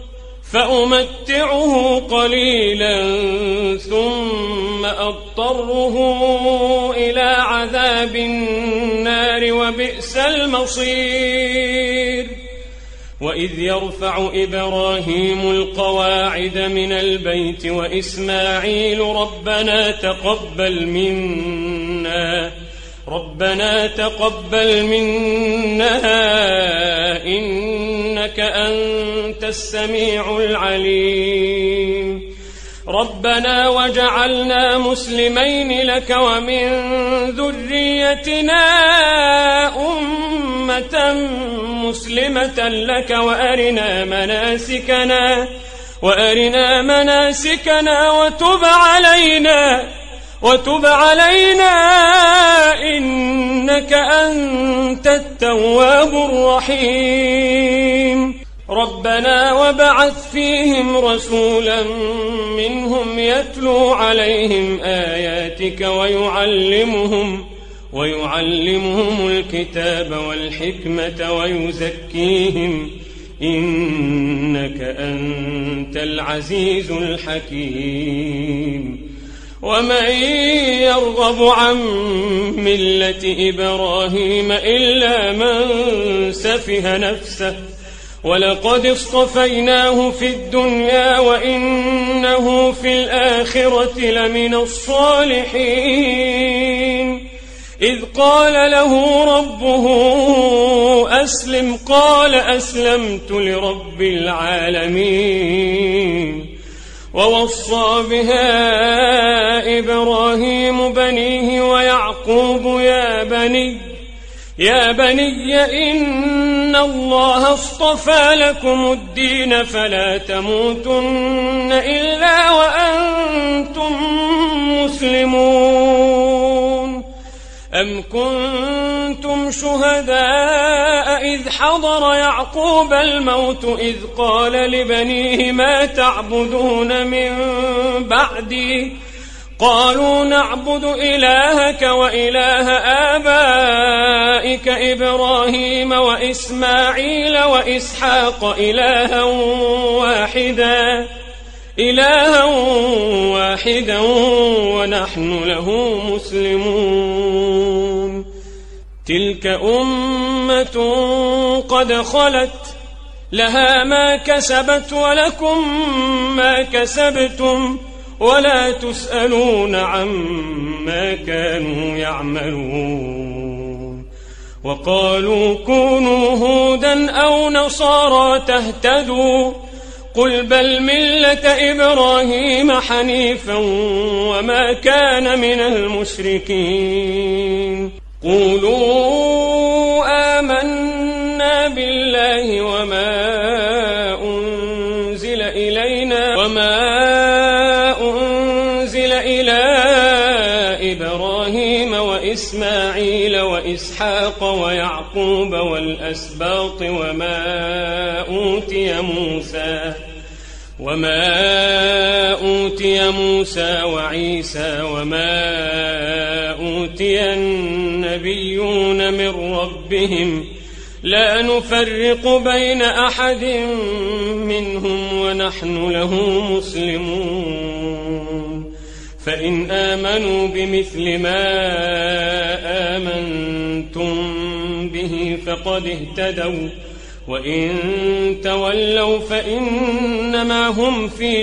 فأمتعه قليلا ثم أضطره إلى عذاب النار وبئس المصير وإذ يرفع إبراهيم القواعد من البيت وإسماعيل ربنا تقبل منا ربنا تقبل منا إنك أنت السميع العليم ربنا وجعلنا مسلمين لك ومن ذريتنا أمة مسلمة لك وأرنا مناسكنا وأرنا مناسكنا وتب علينا وتب علينا إنك أنت التواب الرحيم ربنا وبعث فيهم رسولا منهم يتلو عليهم آياتك ويعلمهم ويعلمهم الكتاب والحكمة ويزكيهم إنك أنت العزيز الحكيم ومن يرغب عن ملة إبراهيم إلا من سفه نفسه ولقد اصطفيناه في الدنيا وإنه في الآخرة لمن الصالحين إذ قال له ربه أسلم قال أسلمت لرب العالمين ووصى بها إبراهيم بنيه ويعقوب يا بني يا بني إن الله اصطفى لكم الدين فلا تموتن إلا وأنتم مسلمون أم كنتم شهداء إذ حضر يعقوب الموت إذ قال لبنيه ما تعبدون من بعدي قالوا نعبد إلهك وإله آبائك إبراهيم وإسماعيل وإسحاق إلها واحدا إلها واحدا ونحن له مسلمون تلك أمة قد خلت لها ما كسبت ولكم ما كسبتم ولا تسألون عما كانوا يعملون وقالوا كونوا هودا أو نصارى تهتدوا قل بل ملة إبراهيم حنيفا وما كان من المشركين قولوا آمنا بالله وما أنزل إلينا وما أنزل إلى إبراهيم وإسماعيل وإسحاق ويعقوب والأسباط وما أوتي موسى وما أوتي موسى وعيسى وما أوتي النبيون من ربهم لا نفرق بين أحد منهم ونحن له مسلمون فإن آمنوا بمثل ما آمنتم به فقد اهتدوا وإن تولوا فإنما هم في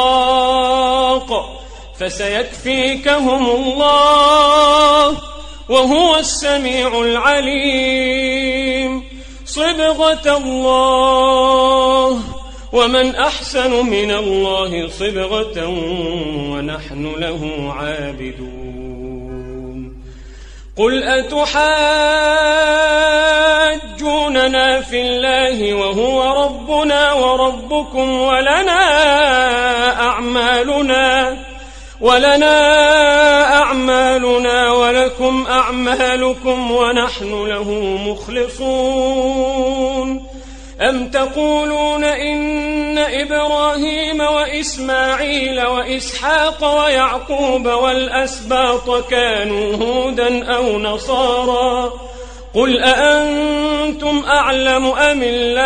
شقاق فسيكفيكهم الله وهو السميع العليم صبغة الله ومن أحسن من الله صبغة ونحن له عابدون قل أتحاجوننا في الله وهو ربنا وربكم ولنا أعمالنا ولنا أعمالنا ولكم أعمالكم ونحن له مخلصون أم تقولون إن إبراهيم وإسماعيل وإسحاق ويعقوب والأسباط كانوا هودا أو نصارى قل أأنتم أعلم أم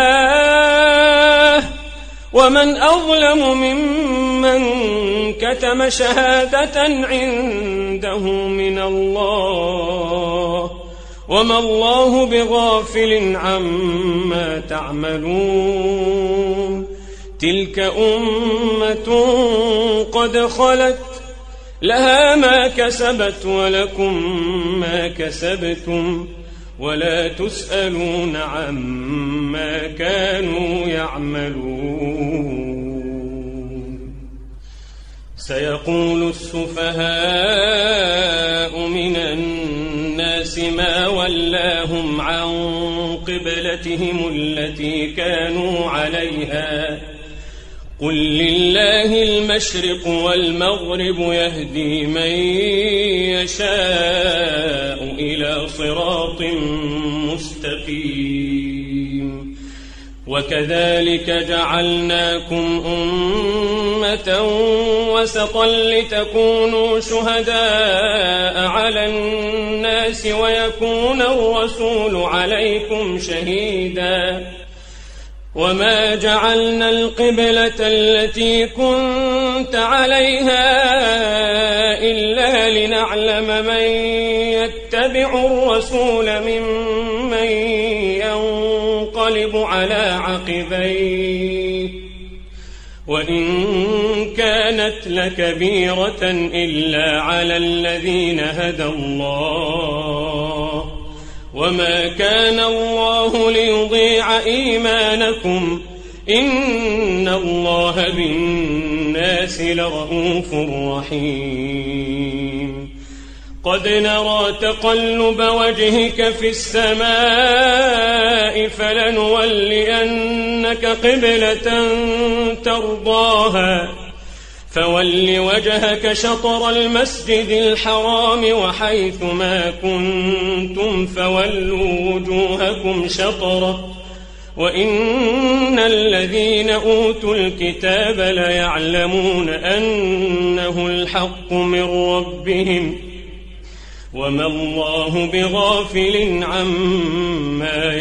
الله ومن أظلم ممن كتم شهادة عنده من الله وما الله بغافل عما تعملون تلك أمة قد خلت لها ما كسبت ولكم ما كسبتم ولا تسألون عما كانوا يعملون سيقول السفهاء من الناس ما ولاهم عن قبلتهم التي كانوا عليها قل لله المشرق والمغرب يهدي من يشاء إلى صراط مستقيم وكذلك جعلناكم أمة وسطا لتكونوا شهداء على الناس ويكون الرسول عليكم شهيدا وما جعلنا القبلة التي كنت عليها إلا لنعلم من يتبع الرسول ممن ينقلب على عقبيه وإن كانت لكبيرة إلا على الذين هدى الله وما كان الله ليضيع إيمانكم إن الله بالناس لرؤوف رحيم قد نرى تقلب وجهك في السماء فلنولينك قبلة ترضاها فول وجهك شطر المسجد الحرام وحيث ما كنتم فولوا وجوهكم شطره وإن الذين أوتوا الكتاب ليعلمون أنه الحق من ربهم وما الله بغافل عما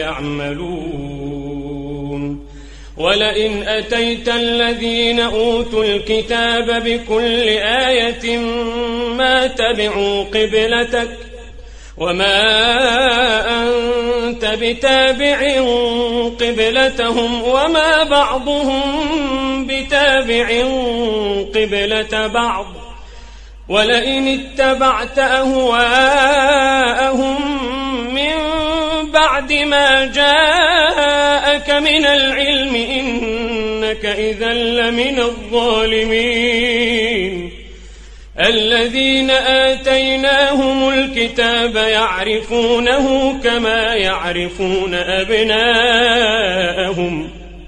يعملون ولئن أتيت الذين أوتوا الكتاب بكل آية ما تبعوا قبلتك وما أنت بتابع قبلتهم وما بعضهم بتابع قبلة بعض ولئن اتبعت أهواءهم من بعد ما جاءك من العلم إنك إذا لمن الظالمين الذين آتيناهم الكتاب يعرفونه كما يعرفون أبناءهم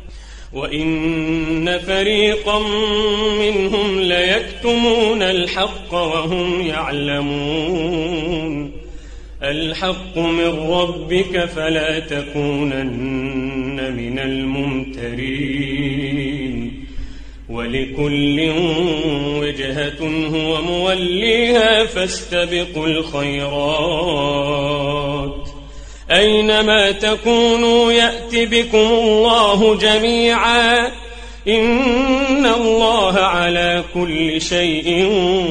وإن فريقا منهم ليكتمون الحق وهم يعلمون الحق من ربك فلا تكونن من الممترين ولكل وجهة هو موليها فاستبقوا الخيرات أينما تكونوا يأت بكم الله جميعا إن الله على كل شيء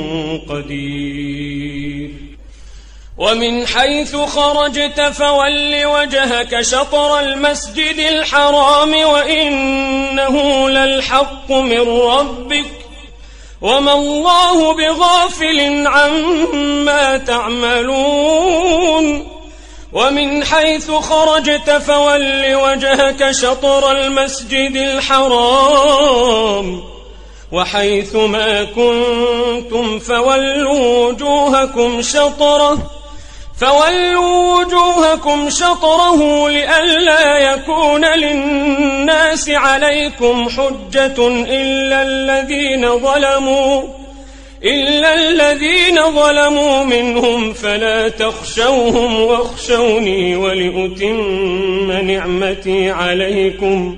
قدير ومن حيث خرجت فول وجهك شطر المسجد الحرام وإنه للحق من ربك وما الله بغافل عما تعملون ومن حيث خرجت فول وجهك شطر المسجد الحرام وحيث ما كنتم فولوا وجوهكم شطره فولوا وجوهكم شطره لئلا يكون للناس عليكم حجة إلا الذين ظلموا إلا الذين ظلموا منهم فلا تخشوهم واخشوني ولأتم نعمتي عليكم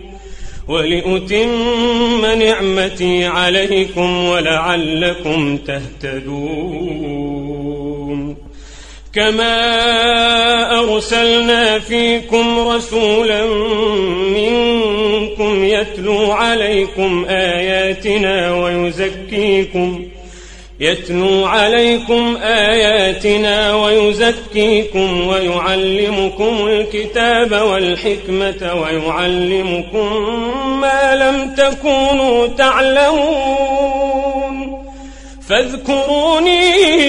ولأتم نعمتي عليكم ولعلكم تهتدون كما أرسلنا فيكم رسولا منكم يتلو عليكم آياتنا ويزكيكم يتلو عليكم آياتنا ويزكيكم ويعلمكم الكتاب والحكمة ويعلمكم ما لم تكونوا تعلمون فاذكروني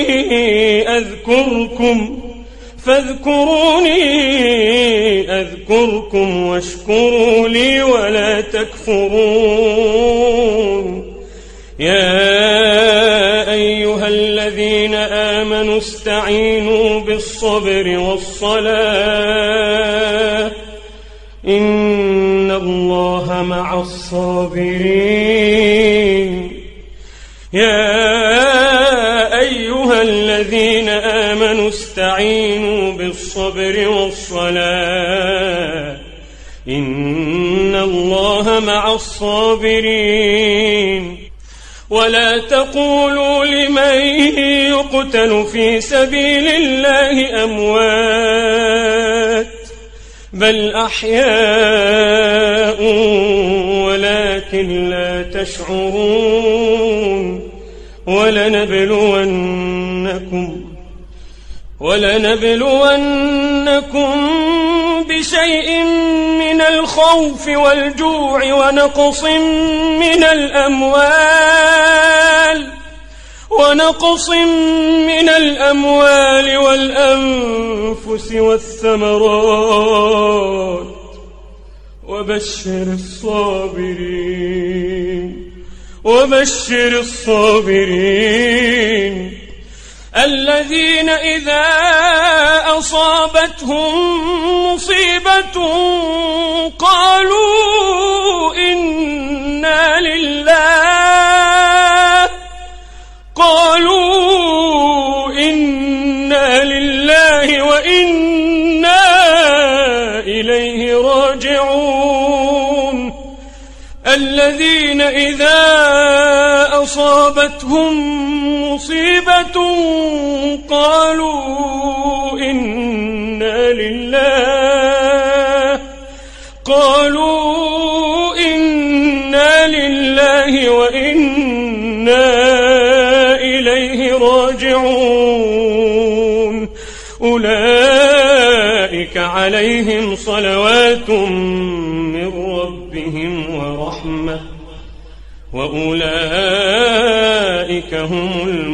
أذكركم فاذكروني أذكركم واشكروا لي ولا تكفرون يا أيها الذين آمنوا استعينوا بالصبر والصلاة إن الله مع الصابرين يا أيها الذين آمنوا استعينوا بالصبر والصلاة إن الله مع الصابرين ولا تقولوا لمن يقتل في سبيل الله أموات بل أحياء ولكن لا تشعرون ولنبلونكم ولنبلونكم بشيء من الخوف والجوع ونقص من الأموال ونقص من الأموال والأنفس والثمرات وبشر الصابرين وبشر الصابرين الذين إذا أصابتهم مصيبة قالوا إنا لله قالوا إنا لله وإنا إليه راجعون الذين إذا أصابتهم مصيبة قالوا إنا لله قالوا إنا لله وإنا إليه راجعون أولئك عليهم صلوات من ربهم ورحمة وأولئك هم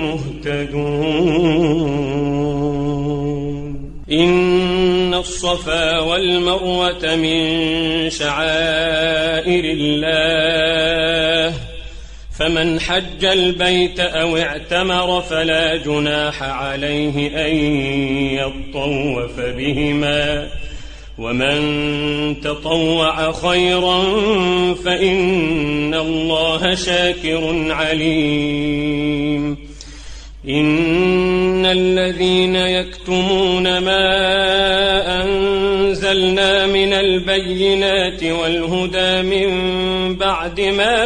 المهتدون إن الصفا والمروة من شعائر الله فمن حج البيت أو اعتمر فلا جناح عليه أن يطوف بهما ومن تطوع خيرا فإن الله شاكر عليم إن الذين يكتمون ما أنزلنا من البينات والهدى من بعد ما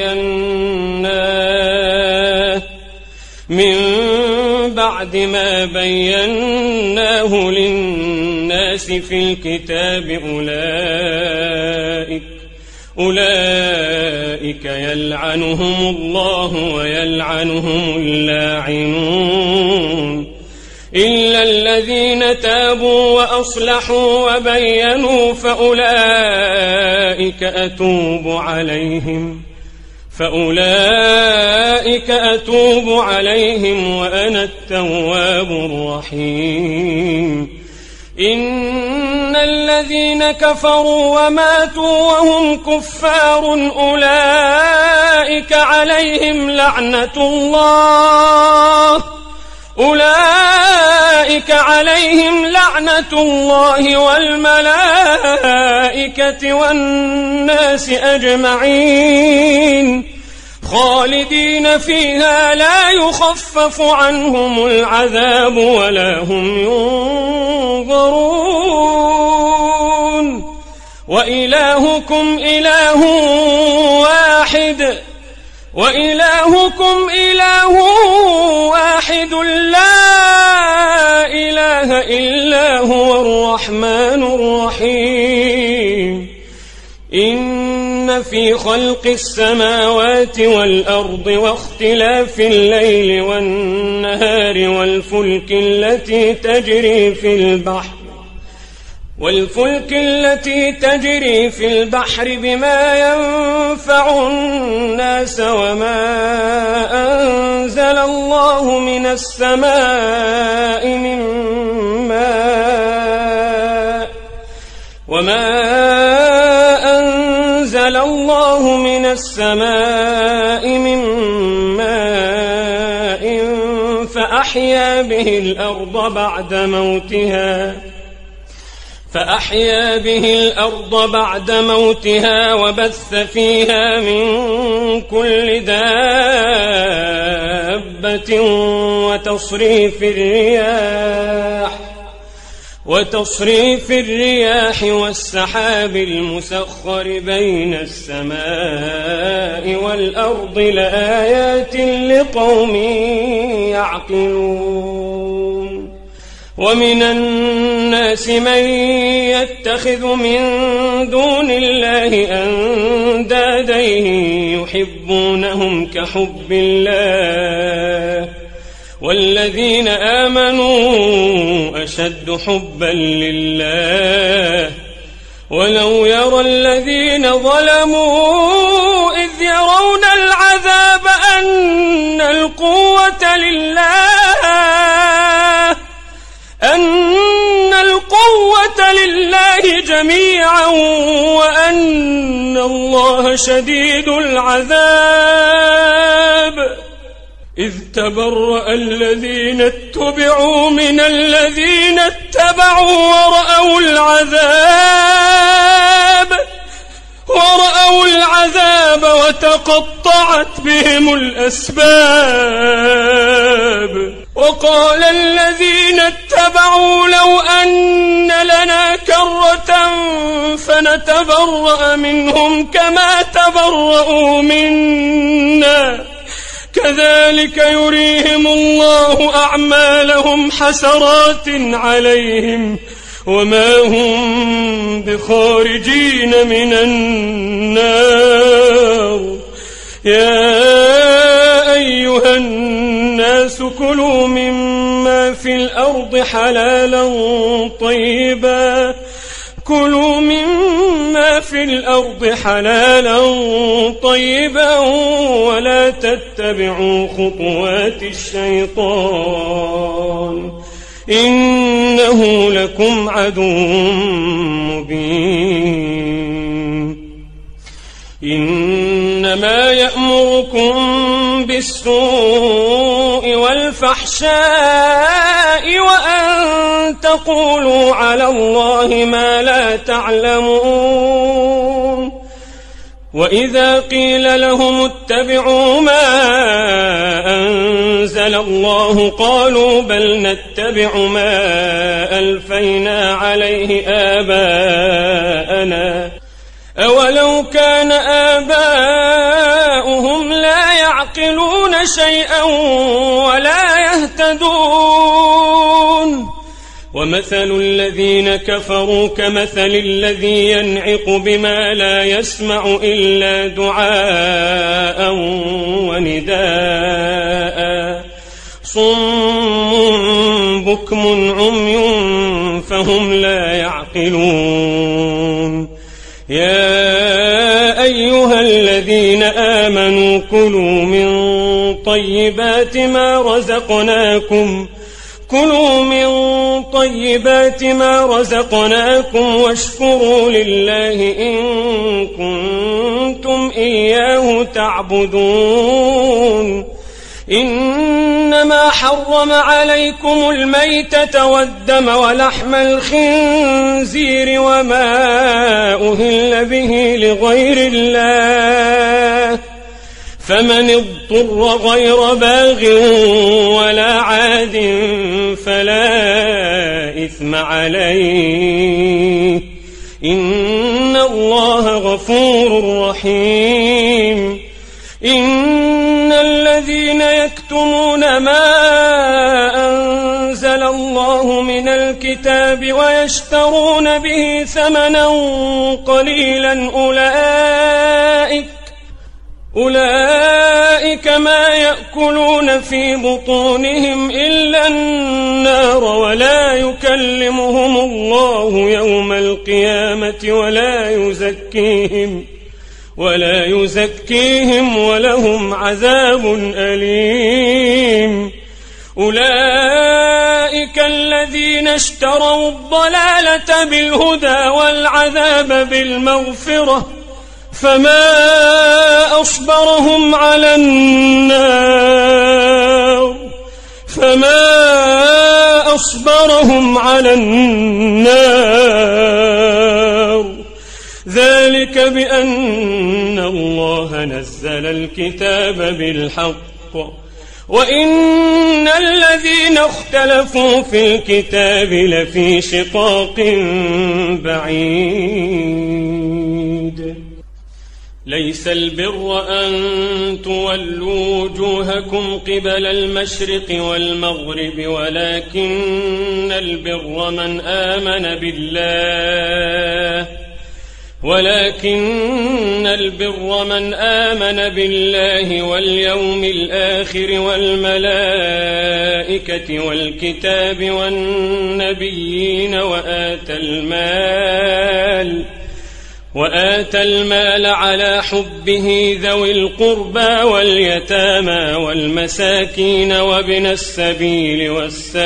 بيناه من بعد ما بيناه للناس في الكتاب أولئك أولئك يلعنهم الله ويلعنهم اللاعنون إلا الذين تابوا وأصلحوا وبينوا فأولئك أتوب عليهم فأولئك أتوب عليهم وأنا التواب الرحيم إن الذين كفروا وماتوا وهم كفار أولئك عليهم لعنة الله أولئك عليهم لعنة الله والملائكة والناس أجمعين خالدين فيها لا يخفف عنهم العذاب ولا هم ينظرون وإلهكم إله واحد وإلهكم إله واحد لا إله إلا هو الرحمن الرحيم إن في خلق السماوات والأرض واختلاف الليل والنهار والفلك التي تجري في البحر والفلك التي تجري في البحر بما ينفع الناس وما أنزل الله من السماء من ماء وما أنزل الله من السماء من ماء فأحيا به الأرض بعد موتها فأحيا به الأرض بعد موتها وبث فيها من كل دابة وتصريف الرياح وتصريف الرياح والسحاب المسخر بين السماء والأرض لآيات لقوم يعقلون ومن الناس من يتخذ من دون الله أندادا يحبونهم كحب الله والذين آمنوا أشد حبا لله ولو يرى الذين ظلموا إذ يرون العذاب أن القوة لله أن القوة لله جميعا وأن الله شديد العذاب إذ تبرأ الذين اتبعوا من الذين اتبعوا ورأوا العذاب ورأوا العذاب وتقطعت بهم الأسباب. وقال الذين اتبعوا لو أن لنا كرة فنتبرأ منهم كما تبرأوا منا كذلك يريهم الله أعمالهم حسرات عليهم وما هم بخارجين من النار. يا أيها الناس كلوا مما في الأرض حلالا طيبا كلوا مما في الأرض حلالا طيبا ولا تتبعوا خطوات الشيطان إنه لكم عدو مبين. إنما يأمركم بالسوء والفحشاء وأن تقولوا على الله ما لا تعلمون. وإذا قيل لهم اتبعوا ما أنزل الله قالوا بل نتبع ما ألفينا عليه آباءنا أولو كان آباؤهم لا يعقلون شيئا ولا يهتدون. ومثل الذين كفروا كمثل الذي ينعق بما لا يسمع إلا دعاء ونداء صم بكم عمي فهم لا يعقلون. يا أيها الذين آمنوا كلوا من طيبات ما رزقناكم كلوا من طيبات ما رزقناكم واشكروا لله إن كنتم إياه تعبدون. إنما حرم عليكم الميتة والدم ولحم الخنزير وما أهل به لغير الله فمن اضطر غير باغ ولا عاد فلا إثم عليه إن الله غفور رحيم. إن الذين يكتمون ما أنزل الله من الكتاب ويشترون به ثمنا قليلا أولئك أولئك ما يأكلون في بطونهم إلا النار ولا يكلمهم الله يوم القيامة ولا يزكيهم ولا يزكيهم ولهم عذاب أليم. أولئك الذين اشتروا الضلالة بالهدى والعذاب بالمغفرة فما أصبرهم على النار فما أصبرهم على النار ذلك بأن الله نزل الكتاب بالحق وإن الذين اختلفوا في الكتاب لفي شقاق بعيد. ليس البر أن تولوا وجوهكم قبل المشرق والمغرب ولكن البر من آمن بالله ولكن البر من آمن بالله واليوم الآخر والملائكة والكتاب والنبيين وآتى المال وآتى المال على حبه ذوي القربى واليتامى والمساكين وابن السبيل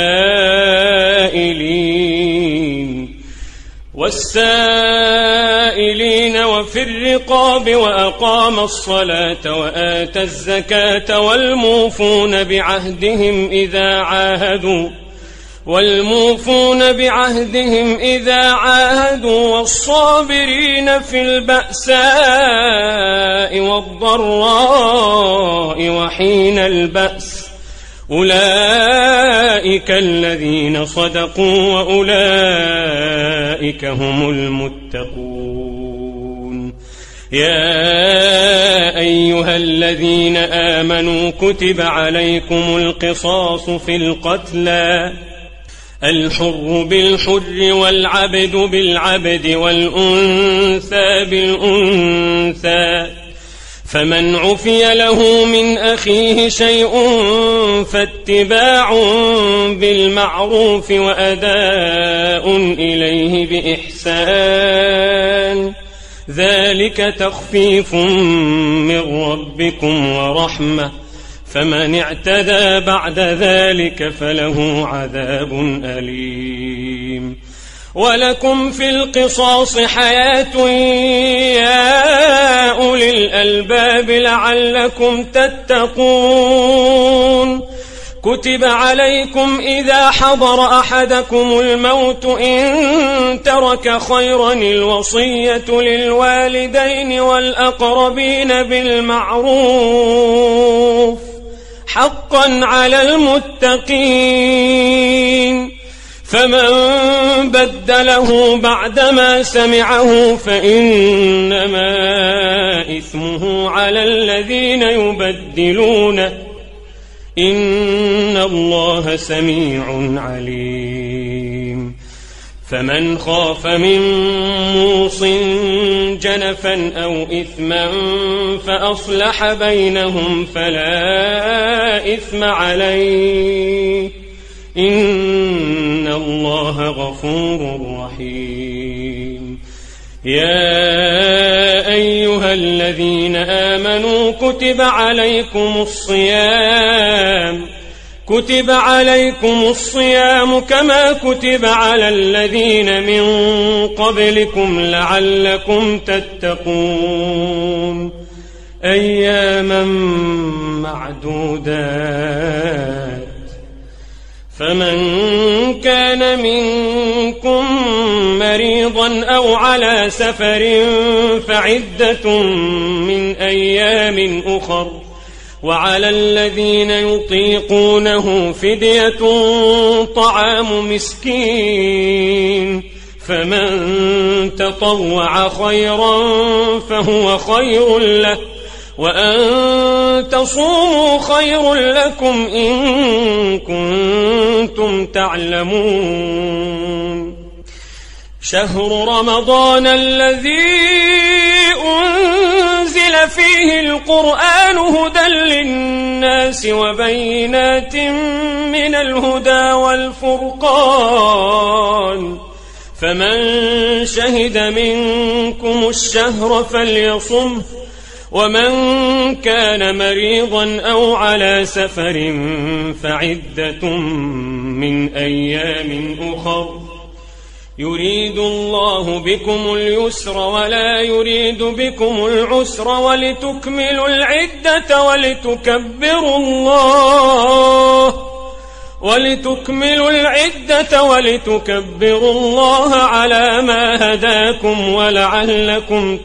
والسائلين والسائلين السائلين وفي الرقاب وأقام الصلاة وآتى الزكاة والموفون بعهدهم إذا عاهدوا والموفون بعهدهم إذا عاهدوا والصابرين في البأساء والضراء وحين البأس أولئك الذين صدقوا وأولئك هم المتقون. يا أيها الذين آمنوا كتب عليكم القصاص في القتلى الحر بالحر والعبد بالعبد والأنثى بالأنثى فمن عفي له من أخيه شيء فاتباع بالمعروف وأداء إليه بإحسان ذلك تخفيف من ربكم ورحمة فمن اعتدى بعد ذلك فله عذاب أليم. ولكم في القصاص حياة يا أولي الألباب لعلكم تتقون. كتب عليكم إذا حضر أحدكم الموت إن ترك خيرا الوصية للوالدين والأقربين بالمعروف حقا على المتقين فمن بدله بعدما سمعه فإنما إثمه على الذين يبدلونه إن الله سميع عليم. فمن خاف من موص جنفا أو إثما فأصلح بينهم فلا إثم عليه إن الله غفور رحيم. يا أيها الذين آمنوا كتب عليكم الصيام كتب عليكم الصيام كما كتب على الذين من قبلكم لعلكم تتقون أياما معدودات فمن كان منكم مريضا أو على سفر فعدة من أيام أخر وعلى الذين يطيقونه فدية طعام مسكين فمن تطوع خيرا فهو خير له وأن تصوموا خير لكم إن كنتم تعلمون. شهر رمضان الذي أنزل فيه القرآن هدى للناس وبينات من الهدى والفرقان فمن شهد منكم الشهر فليصمه ومن كان مريضا أو على سفر فعدة من أيام أخر يريد الله بكم اليسر ولا يريد بكم العسر ولتكملوا العدة ولتكبروا الله ولتكملوا العدة ولتكبروا الله على ما هداكم ولعلكم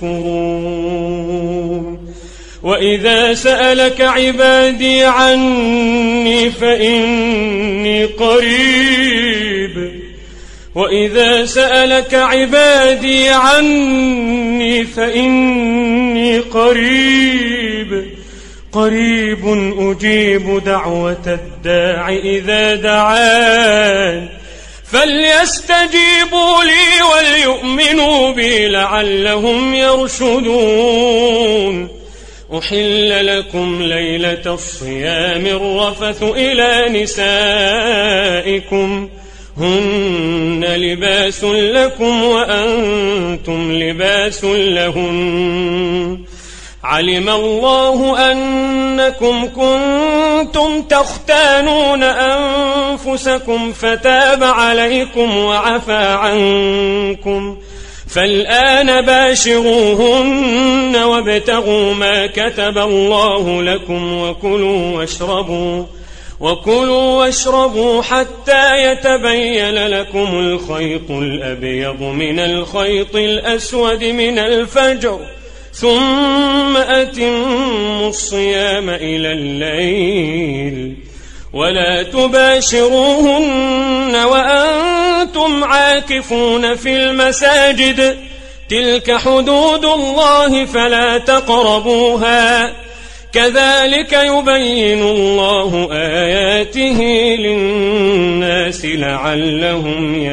تشكرون. وإذا سألك عبادي عني فإني قريب وإذا سألك عبادي عني فإني قريب قريب أجيب دعوة الداع إذا دعان فليستجيبوا لي وليؤمنوا بي لعلهم يرشدون. أحل لكم ليلة الصيام الرفث إلى نسائكم هن لباس لكم وأنتم لباس لهن علم الله أنكم كنتم تختانون أنفسكم فتاب عليكم وعفى عنكم فالآن باشروهن وابتغوا ما كتب الله لكم وكلوا واشربوا وكلوا واشربوا حتى يتبين لكم الخيط الأبيض من الخيط الأسود من الفجر ثم أتموا الصيام إلى الليل ولا تباشروهن وأنتم عاكفون في المساجد تلك حدود الله فلا تقربوها كذلك يبين الله آياته للناس لعلهم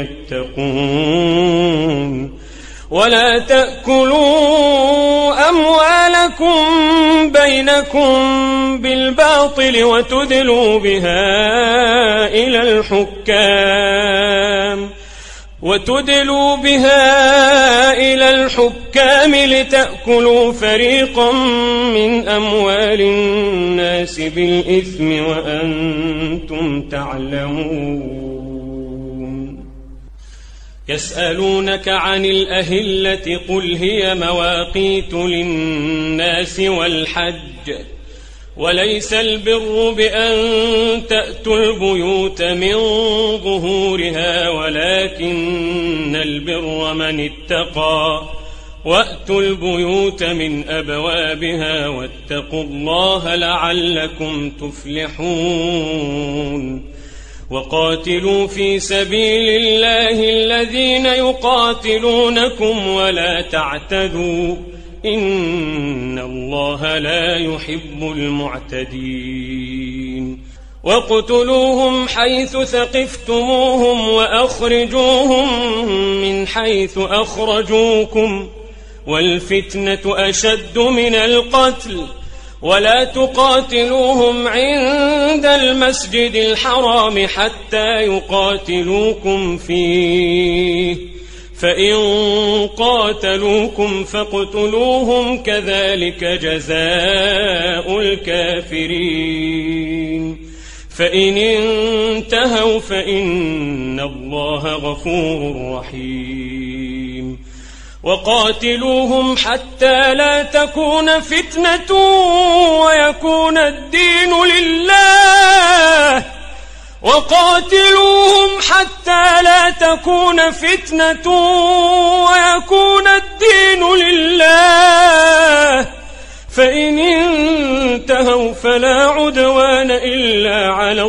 يتقون ولا تأكلوا أموالكم بينكم بالباطل وتدلوا بها إلى الحكام وتدلوا بها إلى الحكام لتأكلوا فريقا من أموال الناس بالإثم وأنتم تعلمون يسألونك عن الأهلة قل هي مواقيت للناس والحج وليس البر بأن تأتوا البيوت من ظهورها ولكن البر من اتقى وأتوا البيوت من أبوابها واتقوا الله لعلكم تفلحون وقاتلوا في سبيل الله الذين يقاتلونكم ولا تعتدوا إن الله لا يحب المعتدين واقتلوهم حيث ثقفتموهم وأخرجوهم من حيث أخرجوكم والفتنة أشد من القتل ولا تقاتلوهم عند المسجد الحرام حتى يقاتلوكم فيه فإن قاتلوكم فاقتلوهم كذلك جزاء الكافرين فإن انتهوا فإن الله غفور رحيم وقاتلوهم حتى لا تكون فتنة ويكون الدين لله وقاتلوهم حتى لا تكون فتنة ويكون الدين لله فإن انتهوا فلا عدوان إلا على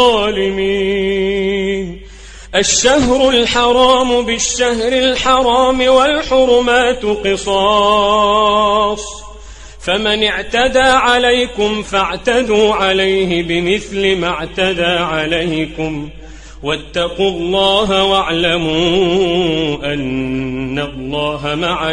الظالمين الشهر الحرام بالشهر الحرام والحرمات قصاص فمن اعتدى عليكم فاعتدوا عليه بمثل ما اعتدى عليكم واتقوا الله واعلموا أن الله مع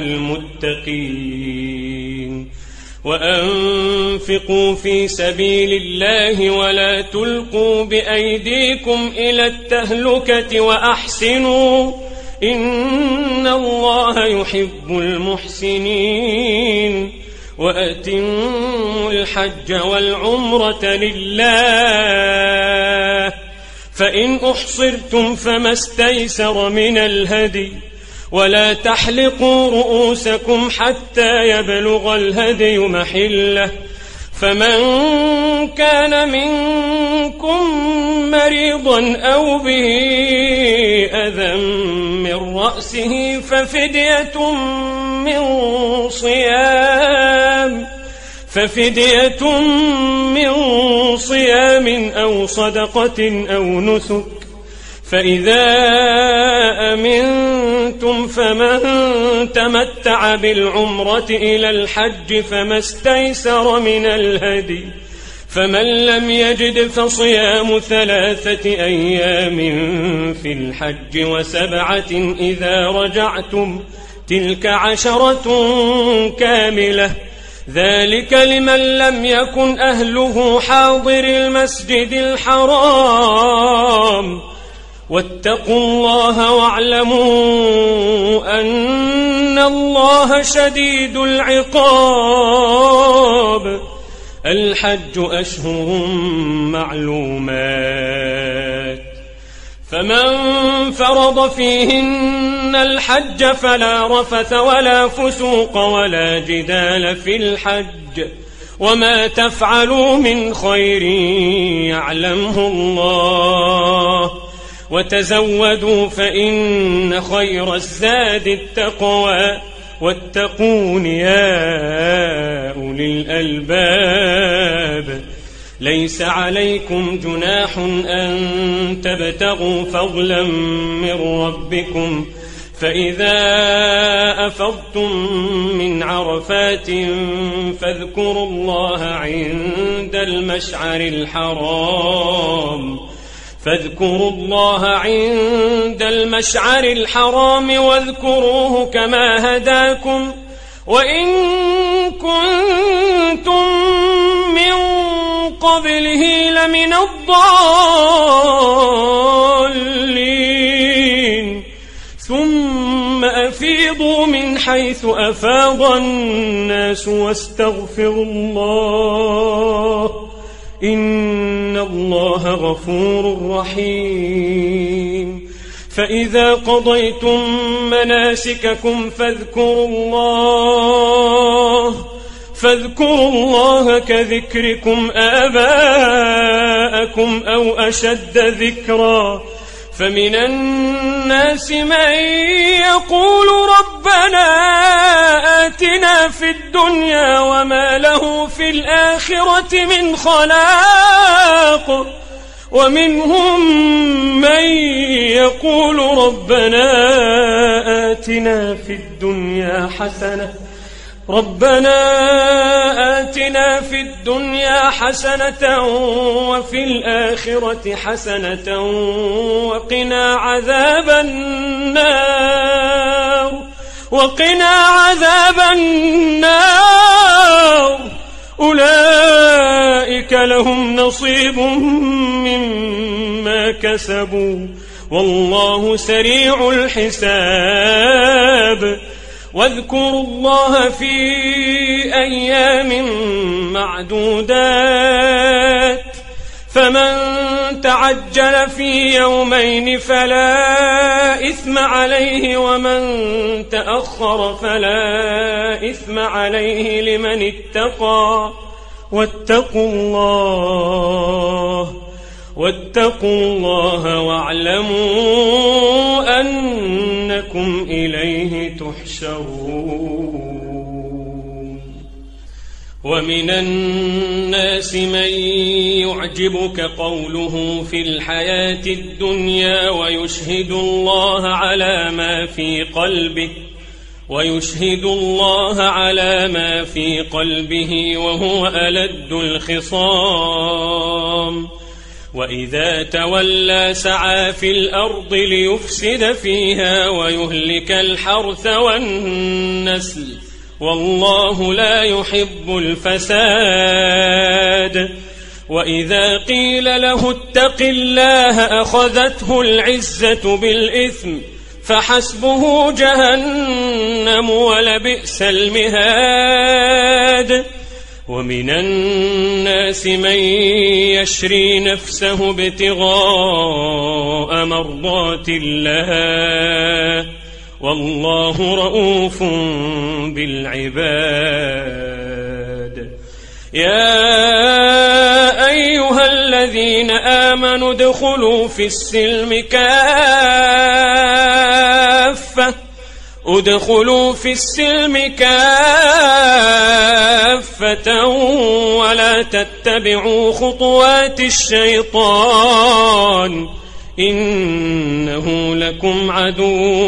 المتقين وأنفقوا في سبيل الله ولا تلقوا بأيديكم إلى التهلكة وأحسنوا إن الله يحب المحسنين وأتموا الحج والعمرة لله فإن أحصرتم فما استيسر من الهدي ولا تحلقوا رؤوسكم حتى يبلغ الهدي محله فمن كان منكم مريضا أو به أذى من رأسه ففدية من صيام ففدية من صيام أو صدقة أو نسك فإذا أمنتم فمن تمتع بالعمرة إلى الحج فما استيسر من الهدي فمن لم يجد فصيام ثلاثة أيام في الحج وسبعة إذا رجعتم تلك عشرة كاملة ذلك لمن لم يكن أهله حاضر المسجد الحرام واتقوا الله واعلموا أن الله شديد العقاب الحج أشهر معلومات فمن فرض فيهن الحج فلا رفث ولا فسوق ولا جدال في الحج وما تفعلوا من خير يعلمه الله وتزودوا فإن خير الزاد التقوى واتقون يا أولي الألباب. ليس عليكم جناح أن تبتغوا فضلا من ربكم فإذا أفضتم من عرفات فاذكروا الله عند المشعر الحرام فاذكروا الله عند المشعر الحرام واذكروه كما هداكم وإن كنتم من قبله لمن الضالين ثم أفيضوا من حيث أفاض الناس واستغفروا الله إن الله غفور رحيم. فإذا قضيتم مناسككم فاذكروا الله فاذكروا الله كذكركم آباءكم أو أشد ذكرا فمن الناس من يقول ربنا آتنا في الدنيا وما له في الآخرة من خلاق ومنهم من يقول ربنا آتنا في الدنيا حسنة ربنا آتنا في الدنيا حسنة وفي الآخرة حسنة وقنا عذاب النار وقنا عذاب النار أولئك لهم نصيب مما كسبوا والله سريع الحساب. واذكروا الله في أيام معدودات فمن تعجل في يومين فلا إثم عليه ومن تأخر فلا إثم عليه لمن اتقى واتقوا الله واتقوا الله واعلموا أنكم إليه تحشرون. ومن الناس من يعجبك قوله في الحياة الدنيا ويشهد الله على ما في قلبه ويشهد الله على ما في قلبه وهو ألد الخصام وإذا تولى سعى في الأرض ليفسد فيها ويهلك الحرث والنسل والله لا يحب الفساد. وإذا قيل له اتق الله أخذته العزة بالإثم فحسبه جهنم ولبئس المهاد. ومن الناس من يشري نفسه ابتغاء مرضات الله والله رؤوف بالعباد. يا أيها الذين آمنوا ادخلوا في السلم كافة ادخلوا في السلم كافة ولا تتبعوا خطوات الشيطان إنه لكم عدو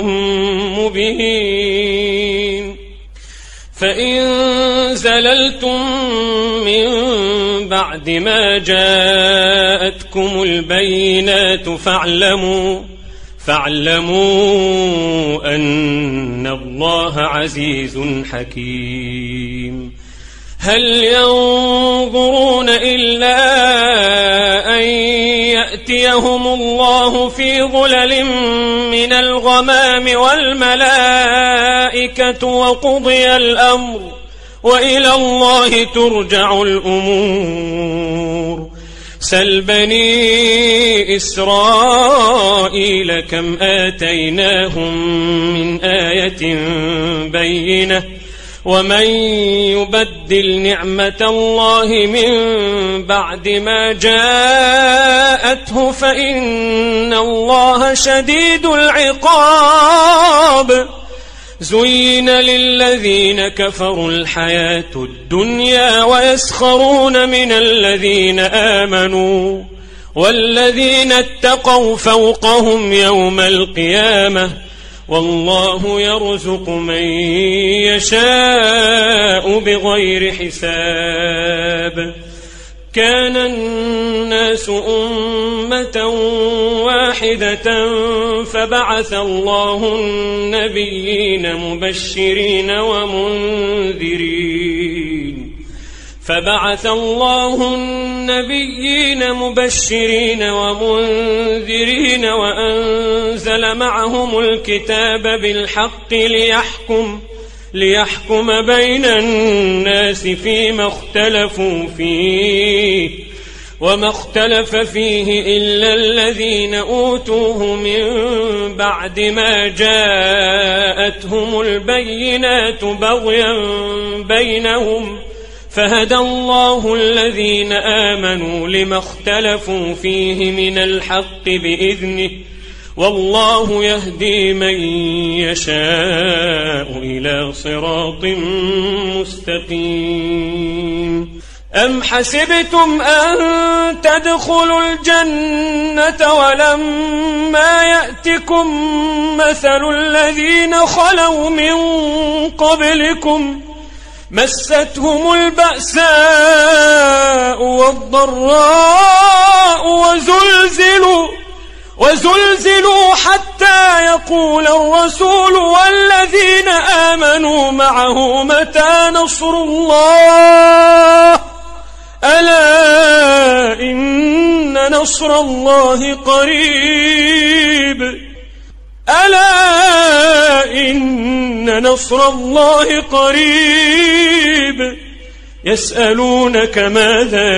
مبين. فإن زللتم من بعد ما جاءتكم البينات فاعلموا فاعلموا أن الله عزيز حكيم. هل ينظرون إلا أن يأتيهم الله في ظلل من الغمام والملائكة وقضي الأمر وإلى الله ترجع الأمور. سل بني إسرائيل كم آتيناهم من آية بينة ومن يبدل نعمة الله من بعد ما جاءته فإن الله شديد العقاب زين للذين كفروا الحياة الدنيا ويسخرون من الذين آمنوا والذين اتقوا فوقهم يوم القيامة والله يرزق من يشاء بغير حساب كان الناس أمة واحدة فبعث الله النبيين مبشرين ومنذرين فبعث الله النبيين مبشرين ومنذرين وأنزل معهم الكتاب بالحق ليحكم ليحكم بين الناس فيما اختلفوا فيه وما اختلف فيه إلا الذين أوتوه من بعد ما جاءتهم البينات بغيا بينهم فهدى الله الذين آمنوا لما اختلفوا فيه من الحق بإذنه والله يهدي من يشاء إلى صراط مستقيم أم حسبتم أن تدخلوا الجنة ولما يأتكم مثل الذين خلوا من قبلكم مستهم البأساء والضراء وزلزلوا وزلزلوا حتى يقول الرسول والذين آمنوا معه متى نصر الله ألا إن نصر الله قريب ألا إن نصر الله قريب يسألونك ماذا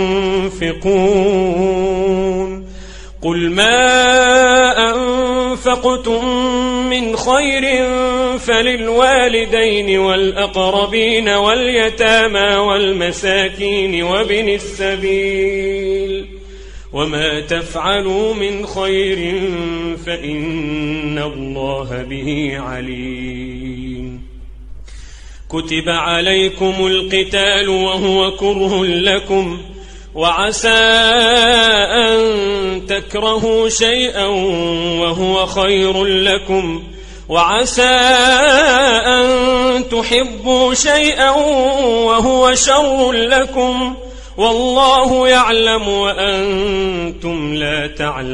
ينفقون قل ما أنفقتم من خير فللوالدين والأقربين واليتامى والمساكين وابن السبيل وما تفعلوا من خير فإن الله به عليم كتب عليكم القتال وهو كره لكم وعسى أن تكرهوا شيئا وهو خير لكم وعسى أن تحبوا شيئا وهو شر لكم والله يعلم وأنتم لا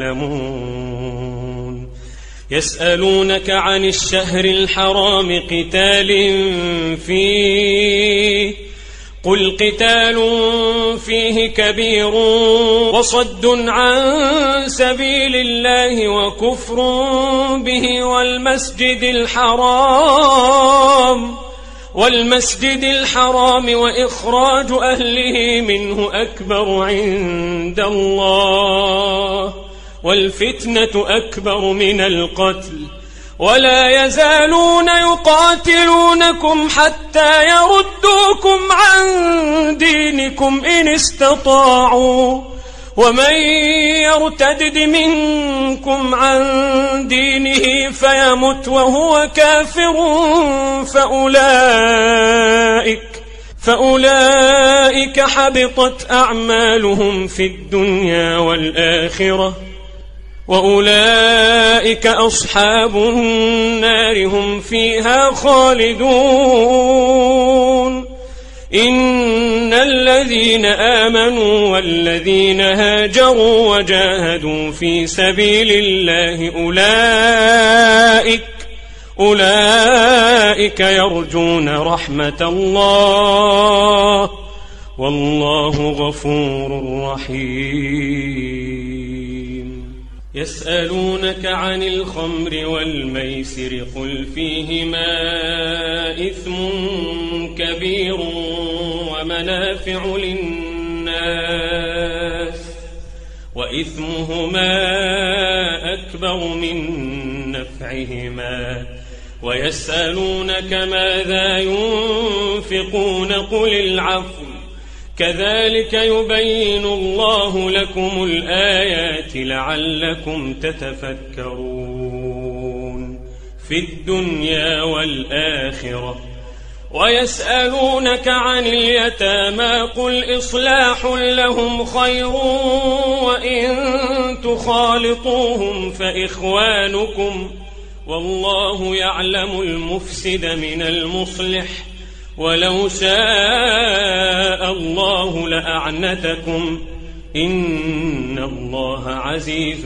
تعلمون يسألونك عن الشهر الحرام قتال فيه قل قتال فيه كبير وصد عن سبيل الله وكفر به والمسجد الحرام والمسجد الحرام وإخراج أهله منه أكبر عند الله والفتنة أكبر من القتل ولا يزالون يقاتلونكم حتى يردوكم عن دينكم إن استطاعوا ومن يرتدد منكم عن دينه فيمت وهو كافر فأولئك فأولئك حبطت أعمالهم في الدنيا والآخرة وأولئك أصحاب النار هم فيها خالدون إن الذين آمنوا والذين هاجروا وجاهدوا في سبيل الله أولئك أولئك يرجون رحمة الله والله غفور رحيم يسألونك عن الخمر والميسر قل فيهما إثم كبير ومنافع للناس وإثمهما أكبر من نفعهما ويسألونك ماذا ينفقون قل العفو كذلك يبين الله لكم الآيات لعلكم تتفكرون في الدنيا والآخرة ويسألونك عن اليتامى قل إصلاح لهم خير وإن تخالطوهم فإخوانكم والله يعلم المفسد من المصلح ولو شاء الله لأعنتكم إن الله عزيز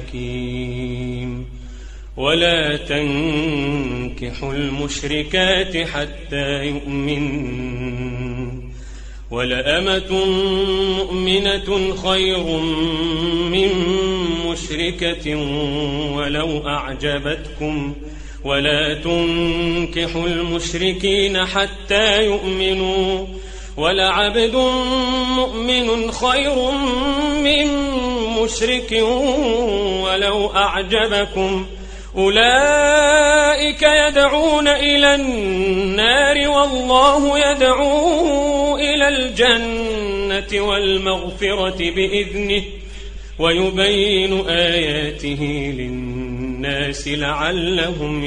حكيم ولا تنكحوا المشركات حتى يؤمنوا ولأمة مؤمنة خير من مشركة ولو أعجبتكم ولا تنكحوا المشركين حتى يؤمنوا ولعبد مؤمن خير من مشرك ولو أعجبكم أولئك يدعون إلى النار والله يدعو إلى الجنة والمغفرة بإذنه ويبين آياته للناس لعلهم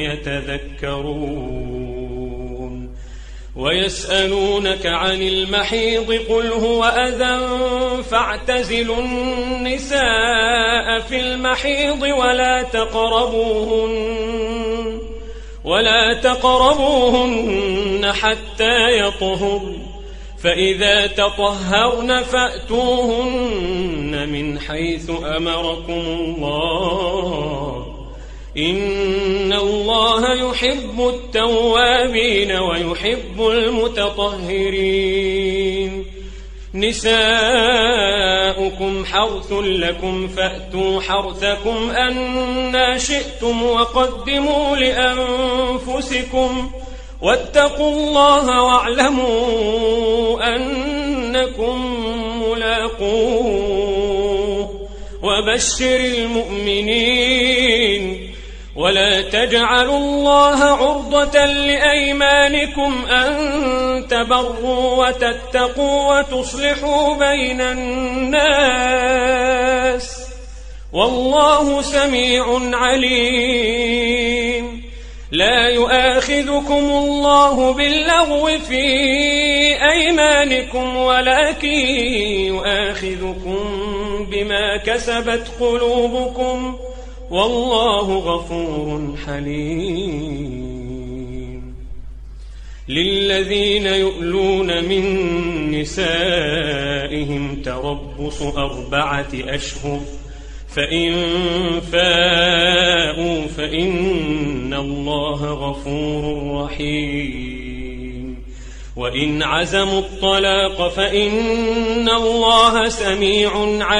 يتذكرون ويسألونك عن المحيض قل هو أذى فاعتزلوا النساء في المحيض ولا تقربوهن ولا تقربوهن حتى يطهرن فإذا تطهرن فأتوهن من حيث أمركم الله إن الله يحب التوابين ويحب المتطهرين نساؤكم حرث لكم فأتوا حرثكم أنى شئتم وقدموا لأنفسكم واتقوا الله واعلموا أنكم ملاقوه وبشر المؤمنين ولا تجعلوا الله عرضة لأيمانكم أن تبروا وتتقوا وتصلحوا بين الناس والله سميع عليم لا يؤاخذكم الله باللغو في أيمانكم ولكن يؤاخذكم بما كسبت قلوبكم والله غفور حليم للذين يؤلون من نسائهم تربص أربعة أشهر فإن فاءوا فإن الله غفور رحيم وإن عزموا الطلاق فإن الله سميع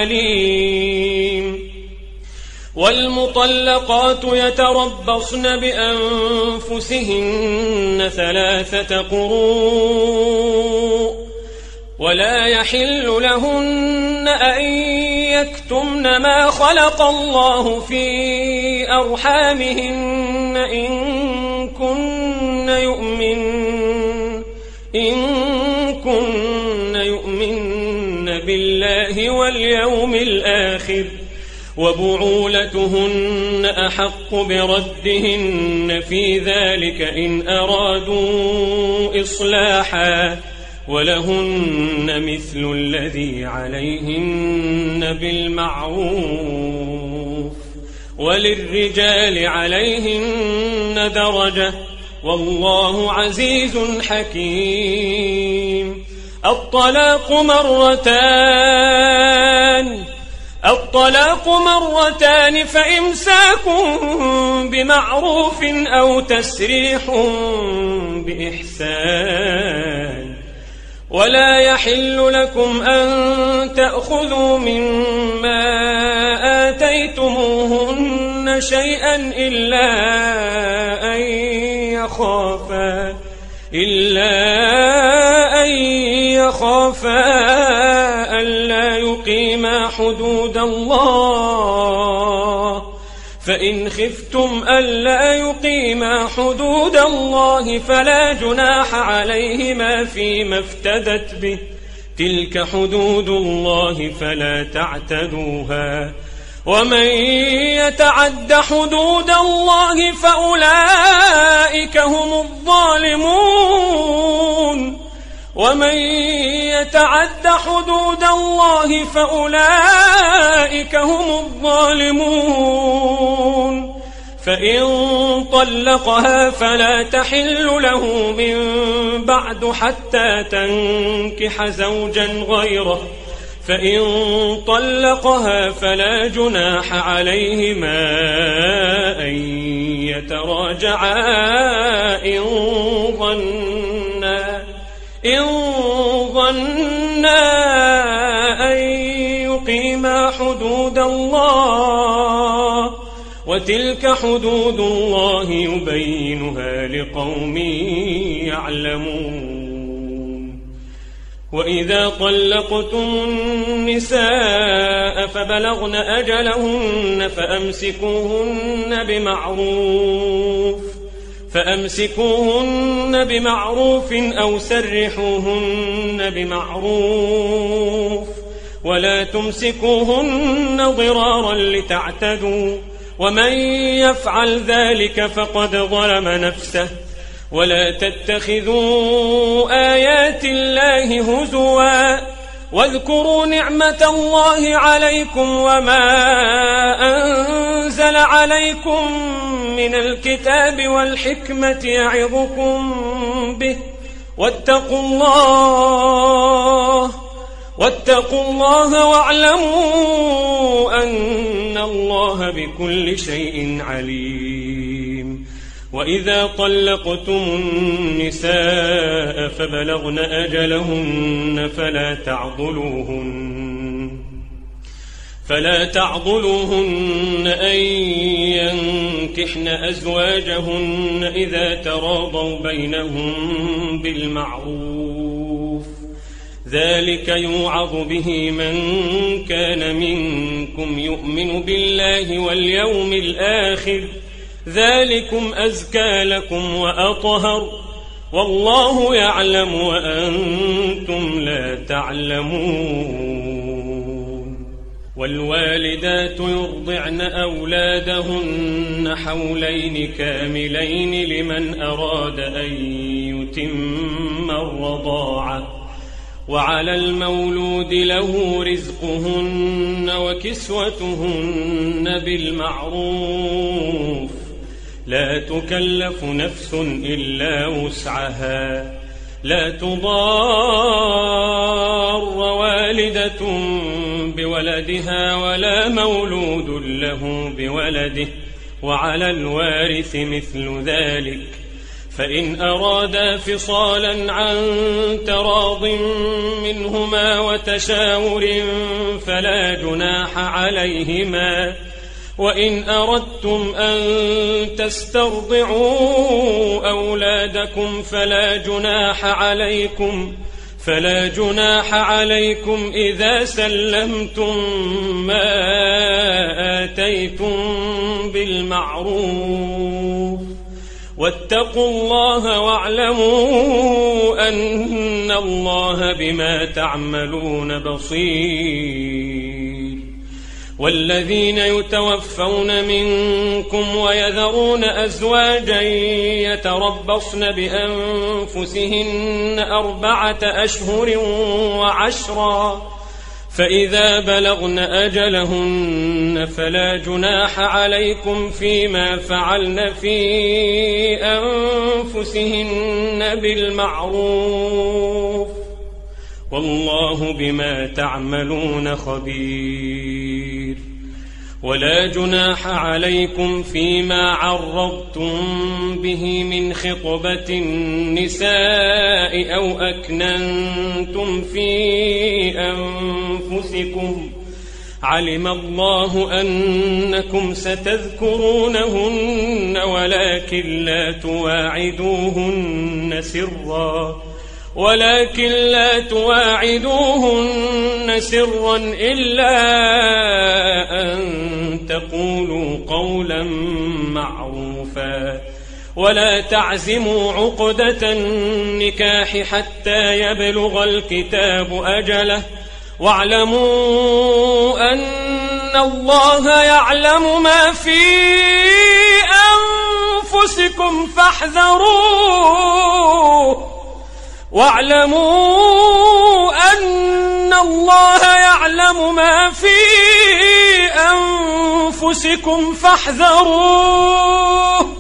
عليم والمطلقات يتربصن بأنفسهن ثلاثة قروء ولا يحل لهن أن يكتمن ما خلق الله في أرحامهن إن كن يؤمن إن كن يؤمن بالله واليوم الآخر وبعولتهن أحق بردهن في ذلك إن أرادوا إصلاحا ولهن مثل الذي عليهن بالمعروف وللرجال عليهن درجة والله عزيز حكيم الطلاق مرتان الطلاق مرتان فإمساك بمعروف أو تسريح بإحسان ولا يحل لكم أن تأخذوا مما آتيتموهن شيئا إلا أن يخافا إلا أن يخافا ألا يقيما حدود الله فإن خفتم ألا يقيما حدود الله فلا جناح عليهما فيما افتدت به تلك حدود الله فلا تعتدوها ومن يتعد حدود الله فأولئك هم الظالمون ومن يتعد حدود الله فأولئك هم الظالمون فإن طلقها فلا تحل له من بعد حتى تنكح زوجا غيره فإن طلقها فلا جناح عليهما أن يتراجعا إن ظنا إن ظنا أن يقيما حدود الله وتلك حدود الله يبينها لقوم يعلمون وإذا طلقتم النساء فبلغن أجلهن فأمسكوهن بمعروف فأمسكوهن بمعروف أو سرحوهن بمعروف ولا تمسكوهن ضرارا لتعتدوا ومن يفعل ذلك فقد ظلم نفسه ولا تتخذوا آيات الله هزوا واذكروا نعمة الله عليكم وما أنزل عليكم من الكتاب والحكمة يعظكم به واتقوا الله واتقوا الله واعلموا أن الله بكل شيء عليم وإذا طلقتم النساء فبلغن أجلهن فلا تعضلوهن فلا تعضلوهن أن ينكحن أزواجهن إذا تراضوا بينهم بالمعروف ذلك يوعظ به من كان منكم يؤمن بالله واليوم الآخر ذلكم أزكى لكم وأطهر والله يعلم وأنتم لا تعلمون والوالدات يرضعن أولادهن حولين كاملين لمن أراد أن يتم الرضاعة وعلى المولود له رزقهن وكسوتهن بالمعروف لا تكلف نفس إلا وسعها لا تضار والدة بولدها ولا مولود له بولده وعلى الوارث مثل ذلك فإن أرادا فصالا عن تراض منهما وتشاور فلا جناح عليهما وإن أردتم أن تسترضعوا أولادكم فلا جناح عليكم فلا جناح عليكم إذا سلمتم ما آتيتم بالمعروف واتقوا الله واعلموا أن الله بما تعملون بصير والذين يتوفون منكم ويذرون أزواجا يتربصن بأنفسهن أربعة أشهر وعشرا فإذا بلغن أجلهن فلا جناح عليكم فيما فعلن في أنفسهن بالمعروف والله بما تعملون خبير ولا جناح عليكم فيما عرضتم به من خطبة النساء أو أكننتم في أنفسكم علم الله أنكم ستذكرونهن ولكن لا تواعدوهن سرا ولكن لا تواعدوهن سرا إلا أن تقولوا قولا معروفا ولا تعزموا عقدة النكاح حتى يبلغ الكتاب أجله واعلموا أن الله يعلم ما في أنفسكم فاحذروه واعلموا أن الله يعلم ما في أنفسكم فاحذروه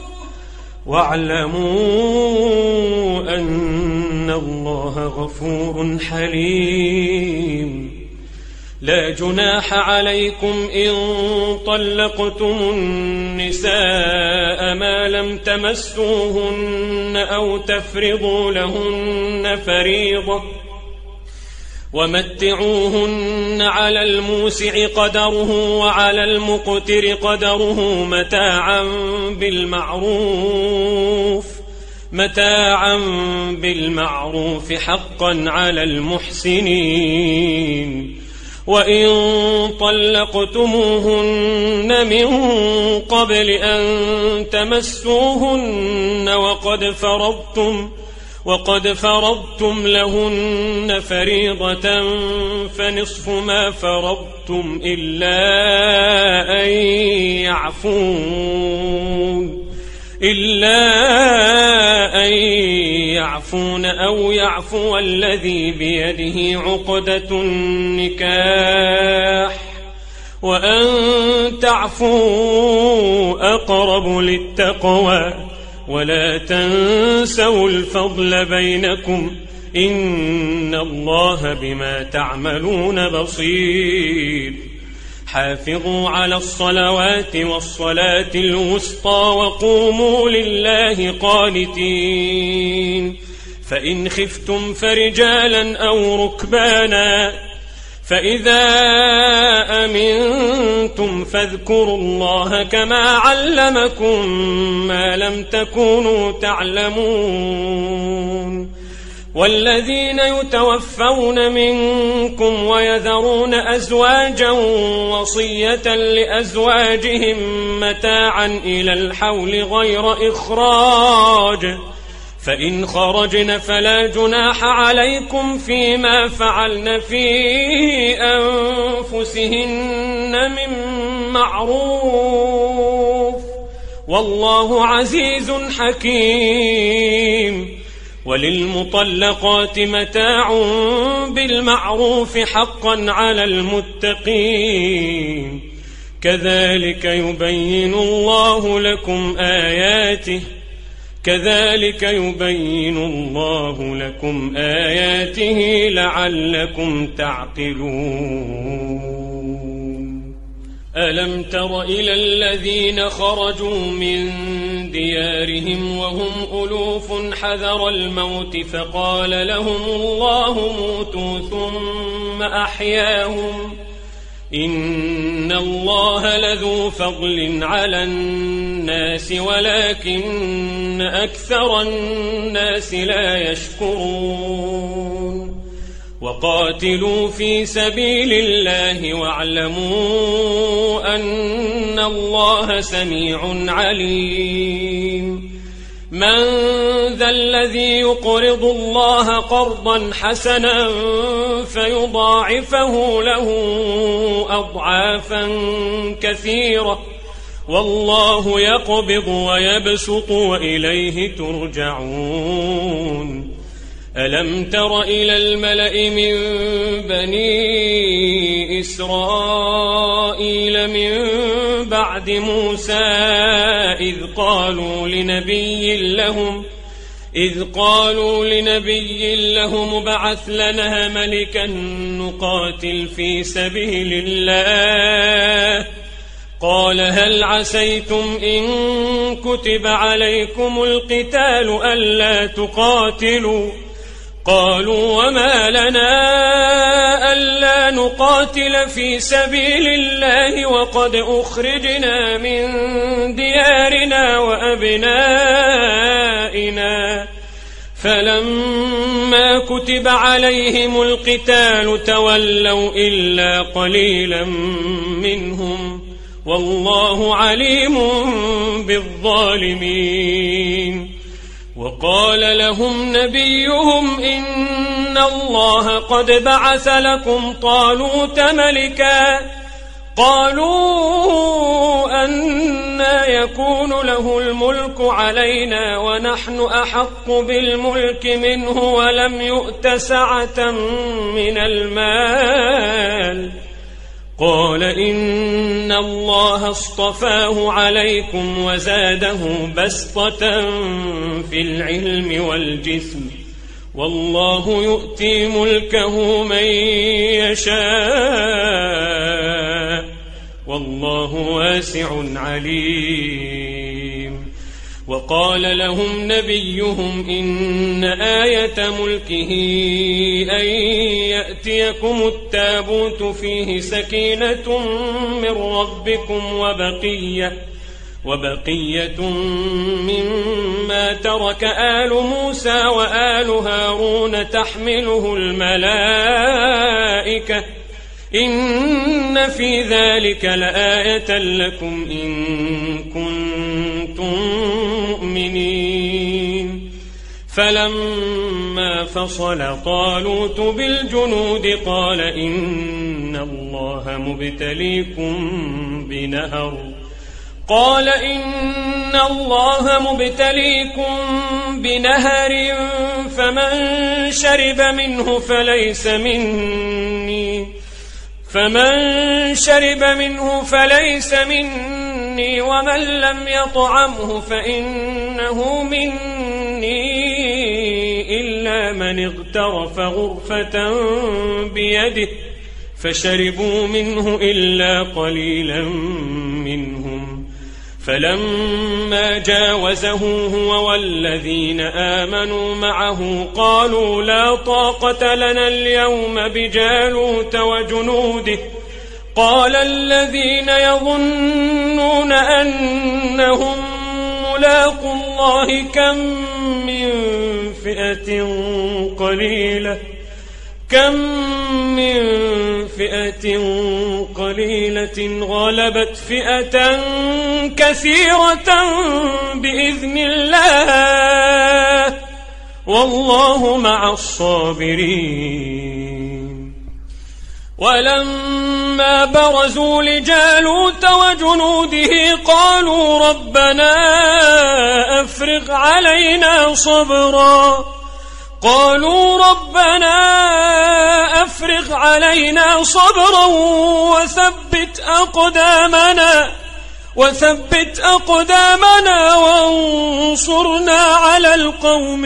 واعلموا أن الله غفور حليم. لا جناح عليكم إن طلقتم النساء ما لم تمسوهن أو تفرضوا لهن فريضة ومتعوهن على الموسع قدره وعلى المقتر قدره متاعا بالمعروف متاعا بالمعروف حقا على المحسنين. وإن طلقتموهن من قبل أن تمسوهن وقد فرضتم وقد فرضتم لهن فريضة فنصف ما فرضتم إلا أن يعفون إلا أن يعفون أو يعفو الذي بيده عقدة النكاح وأن تعفوا أقرب للتقوى ولا تنسوا الفضل بينكم إن الله بما تعملون بصير. حافظوا على الصلوات والصلاة الوسطى وقوموا لله قانتين. فإن خفتم فرجالا أو ركبانا فإذا أمنتم فاذكروا الله كما علمكم ما لم تكونوا تعلمون. والذين يتوفون منكم ويذرون أزواجا وصية لأزواجهم متاعا إلى الحول غير إخراج فإن خرجن فلا جناح عليكم فيما فعلن في أنفسهن من معروف والله عزيز حكيم. وللمطلقات متاع بالمعروف حقا على المتقين. كذلك يبين الله لكم آياته كذلك يبين الله لكم آياته لعلكم تعقلون. ألم تر إلى الذين خرجوا من ديارهم وهم ألوف حذر الموت فقال لهم الله موتوا ثم أحياهم إن الله لذو فضل على الناس ولكن أكثر الناس لا يشكرون. وقاتلوا في سبيل الله واعلموا أن الله سميع عليم. من ذا الذي يقرض الله قرضا حسنا فيضاعفه له أضعافا كثيرة والله يقبض ويبسط وإليه ترجعون. ألم تر إلى الملأ من بني إسرائيل من بعد موسى إذ قالوا لنبي لهم إذ قالوا لنبي لهم ابعث لنا ملكا نقاتل في سبيل الله قال هل عسيتم إن كتب عليكم القتال ألا تقاتلوا قالوا وما لنا ألا نقاتل في سبيل الله وقد أخرجنا من ديارنا وأبنائنا فلما كتب عليهم القتال تولوا إلا قليلا منهم والله عليم بالظالمين. وقال لهم نبيهم إن الله قد بعث لكم طالوت ملكا قالوا أنى يكون له الملك علينا ونحن أحق بالملك منه ولم يؤت سعة من المال قال إن الله اصطفاه عليكم وزاده بسطة في العلم والجسم والله يؤتي ملكه من يشاء والله واسع عليم. وقال لهم نبيهم إن آية ملكه أن يأتيكم التابوت فيه سكينة من ربكم وبقية وبقية مما ترك آل موسى وآل هارون تحمله الملائكة إن في ذلك لآية لكم إن كنتم مؤمنين. فلما فصل طالوت بالجنود قال إن الله مبتليكم بنهر قال إن الله مبتليكم بنهر فمن شرب منه فليس مني فمن شرب منه فليس مني ومن لم يطعمه فإنه مني إلا من اغترف غرفة بيده فشربوا منه إلا قليلا منهم. فلما جاوزه هو والذين آمنوا معه قالوا لا طاقة لنا اليوم بجالوت وجنوده قال الذين يظنون أنهم ملاقو الله كم من فئة قليلة كم من فئة قليلة غلبت فئة كثيرة بإذن الله والله مع الصابرين. ولما برزوا لجالوت وجنوده قالوا ربنا أفرغ علينا صبرا قالوا ربنا أفرغ علينا صبرا وثبت أقدامنا وثبت أقدامنا وانصرنا على القوم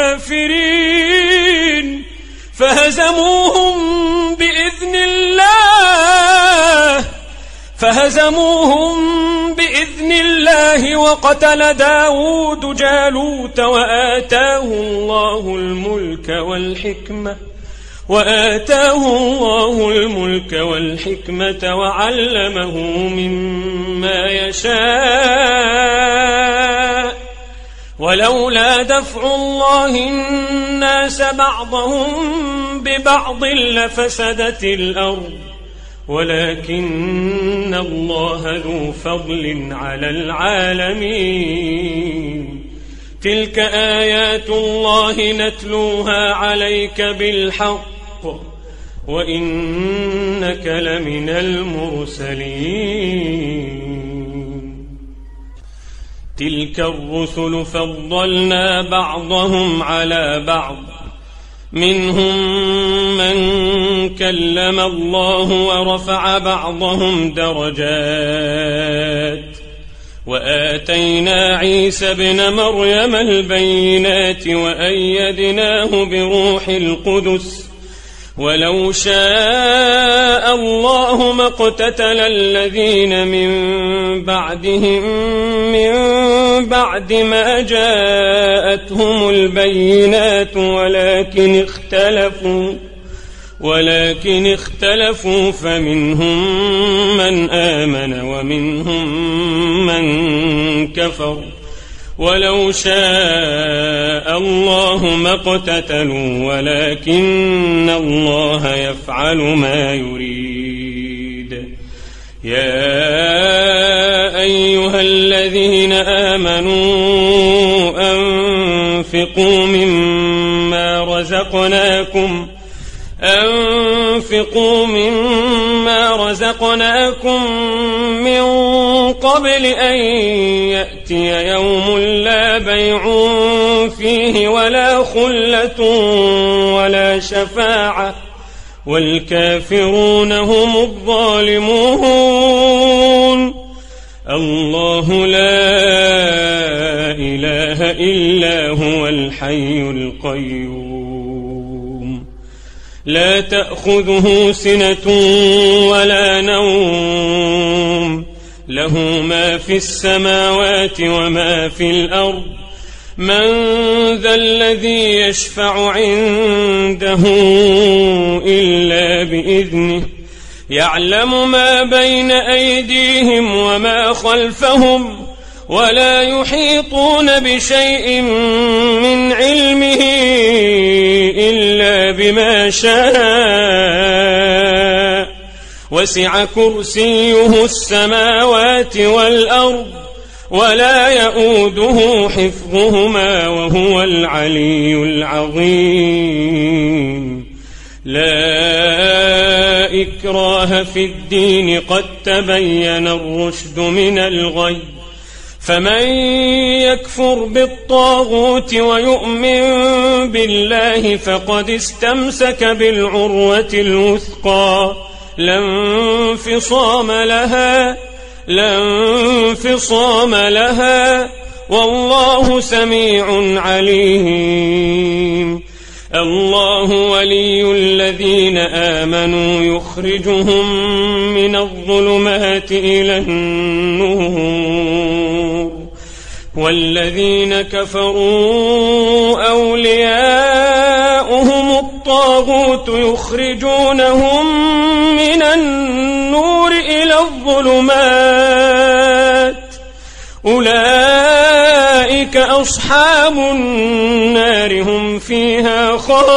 الكافرين فهزموهم بإذن الله فهزموهم بإذن الله وقتل داود جالوت وآتاه الله الملك والحكمة وآتاه الله الملك والحكمة وعلمه مما يشاء ولولا دفع الله الناس بعضهم ببعض لفسدت الأرض ولكن الله ذو فضل على العالمين. تلك آيات الله نتلوها عليك بالحق وإنك لمن المرسلين. تلك الرسل فضلنا بعضهم على بعض منهم من كلم الله ورفع بعضهم درجات وآتينا عيسى ابن مريم البينات وأيدناه بروح القدس ولو شاء الله ما اقتتل الذين من بعدهم من بعد ما جاءتهم البينات ولكن اختلفوا ولكن اختلفوا فمنهم من آمن ومنهم من كفر ولو شاء الله ما اقتتلوا ولكن الله يفعل ما يريد. يا أيها الذين آمنوا أنفقوا مما رزقناكم أنفقوا مما رزقناكم من قبل أن يأتي يوم لا بيع فيه ولا خلة ولا شفاعة والكافرون هم الظالمون. الله لا إله إلا هو الحي القيوم لا تأخذه سنة ولا نوم له ما في السماوات وما في الأرض من ذا الذي يشفع عنده إلا بإذنه يعلم ما بين أيديهم وما خلفهم ولا يحيطون بشيء من علمه إلا بما شاء وسع كرسيه السماوات والأرض ولا يؤوده حفظهما وهو العلي العظيم. لا إكراه في الدين قد تبين الرشد من الغي فمن يكفر بالطاغوت ويؤمن بالله فقد استمسك بالعروة الوثقى لا انفصام لها لا انفصام لها والله سميع عليم. الله ولي الذين آمنوا يخرجهم من الظلمات إلى النور والذين كفروا أولياؤهم الطاغوت يخرجونهم من النور إلى الظلمات أولئك أصحاب النار هم فيها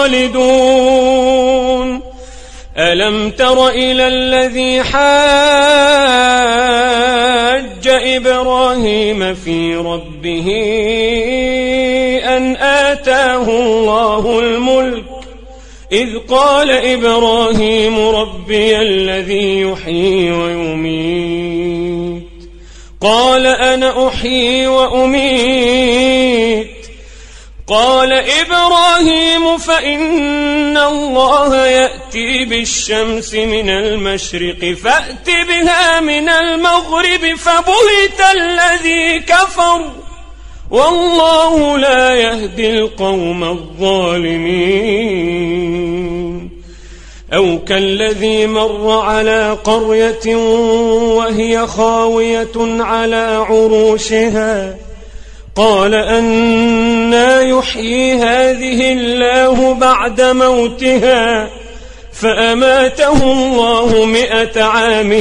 خالدون. ألم تر إلى الذي حاج إبراهيم في ربه أن آتاه الله الملك إذ قال إبراهيم ربي الذي يحيي ويميت قال أنا أحيي وأميت قال إبراهيم فإن الله يأتي بالشمس من المشرق فأت بها من المغرب فبهت الذي كفر والله لا يهدي القوم الظالمين. أو كالذي مر على قرية وهي خاوية على عروشها قال أنى يحيي هذه الله بعد موتها فأماته الله مئة عام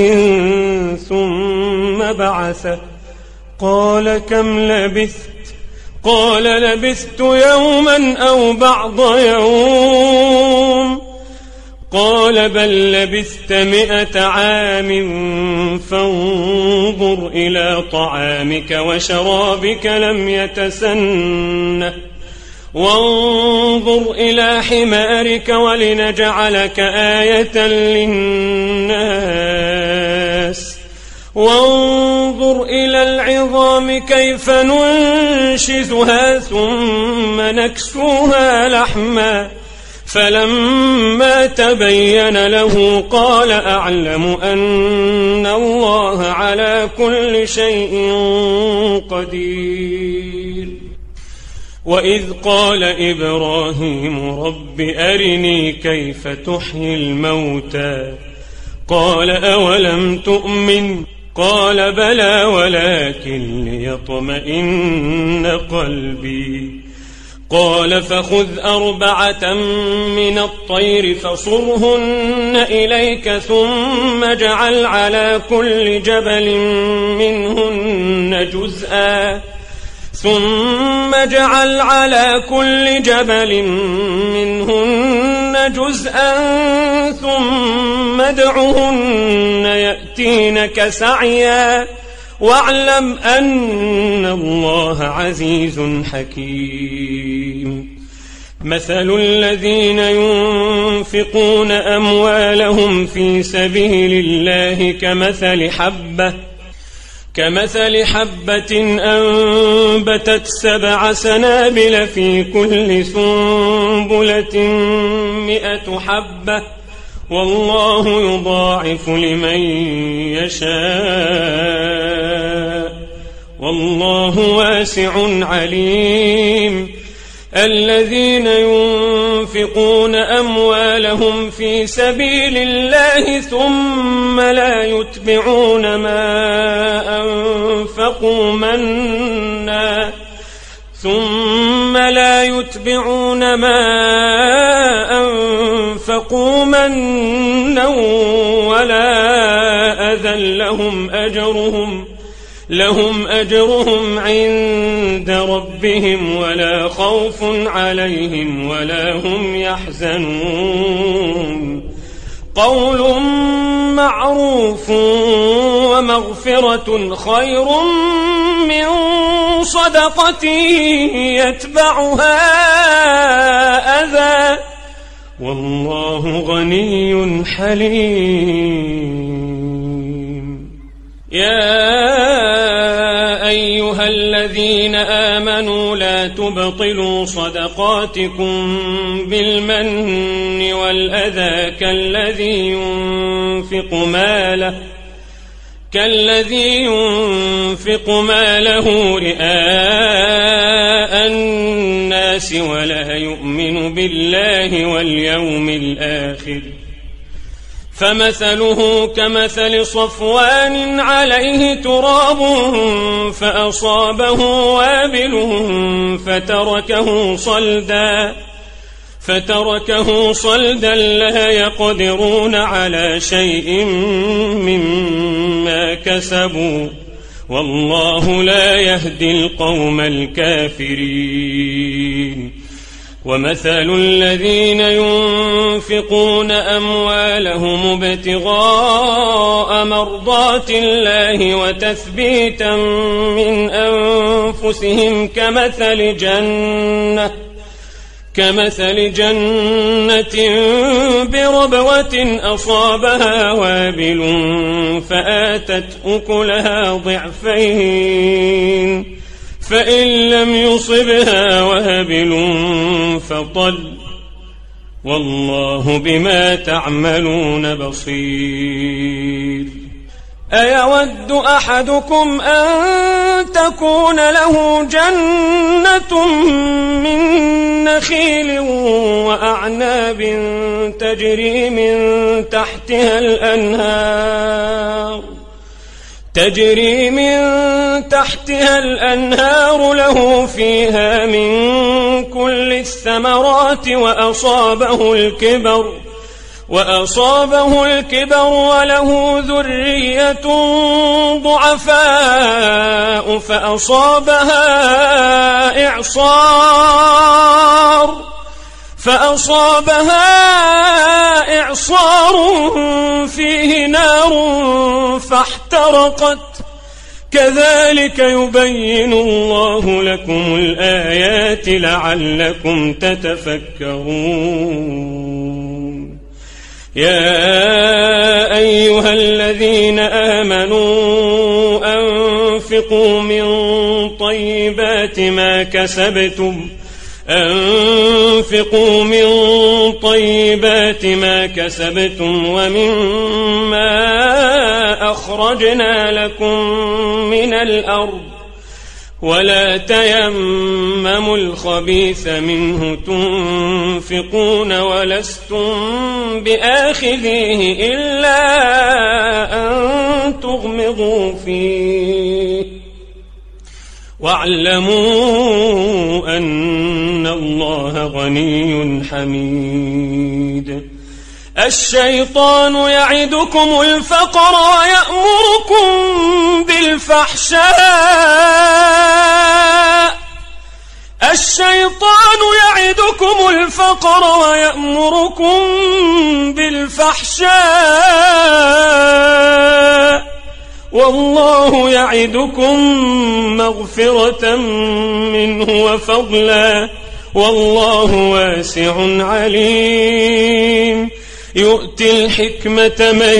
ثم بعثه قال كم لبثت قال لبثت يوما أو بعض يوم قال بل لبثت مئة عام فانظر إلى طعامك وشرابك لم يتسنه وانظر إلى حمارك ولنجعلك آية للناس وانظر إلى العظام كيف ننشزها ثم نكسوها لحما فلما تبين له قال أعلم أن الله على كل شيء قدير. وإذ قال إبراهيم رب أرني كيف تحيي الموتى قال أولم تؤمن قال بلى ولكن ليطمئن قلبي قال فخذ أربعة من الطير فصرهن إليك ثم اجعل على كل جبل منهن جزءا ثم اجعل على كل جبل منهن جزءا ثم ادعهن يأتينك سعيا واعلم أن الله عزيز حكيم. مثل الذين ينفقون أموالهم في سبيل الله كمثل حبة كمثل حبة أنبتت سبع سنابل في كل سنبلة مئة حبة والله يضاعف لمن يشاء والله واسع عليم. الذين ينفقون أموالهم في سبيل الله ثم لا يتبعون ما أنفقوا منا ثم لا يتبعون ما أنفقوا منا ولا أذى لهم أجرهم لهم أجرهم عند ربهم ولا خوف عليهم ولا هم يحزنون. قول معروف ومغفرة خير من صدقة يتبعها أذى والله غني حليم. يا أيها الذين آمنوا لا تبطلوا صدقاتكم بالمن والأذى كالذي ينفق ماله كالذي ينفق ماله رئاء الناس ولا يؤمن بالله واليوم الآخر فمثله كمثل صفوان عليه تراب فأصابه وابل فتركه صلدا فتركه صلدا لا يقدرون على شيء مما كسبوا والله لا يهدي القوم الكافرين. ومثل الذين ينفقون أموالهم ابتغاء مرضات الله وتثبيتا من أنفسهم كمثل جنة كمثل جنة بربوة أصابها وابل فآتت أكلها ضعفين فإن لم يصبها وابل فطل والله بما تعملون بصير. أيود أحدكم أن تكون له جنة من نخيل وأعناب تجري من تحتها الأنهار تجري من تحتها الأنهار له فيها من كل الثمرات وأصابه الكبر وأصابه الكبر وله ذرية ضعفاء فأصابها إعصار فأصابها إعصار فيه نار فاحترقت كذلك يبين الله لكم الآيات لعلكم تتفكرون. يا أيها الذين آمنوا أنفقوا من طيبات ما كسبتم أنفقوا من طيبات ما كسبتم ومما أخرجنا لكم من الأرض ولا تيمموا الخبيث منه تنفقون ولستم بآخذيه إلا أن تغمضوا فيه واعلموا أن الله غني حميد. الشيطان يعدكم الفقر ويأمركم بالفحشاء الشيطان يعدكم الفقر ويأمركم بالفحشاء والله يعدكم مغفرة منه وفضلا والله واسع عليم يؤتي الحكمة من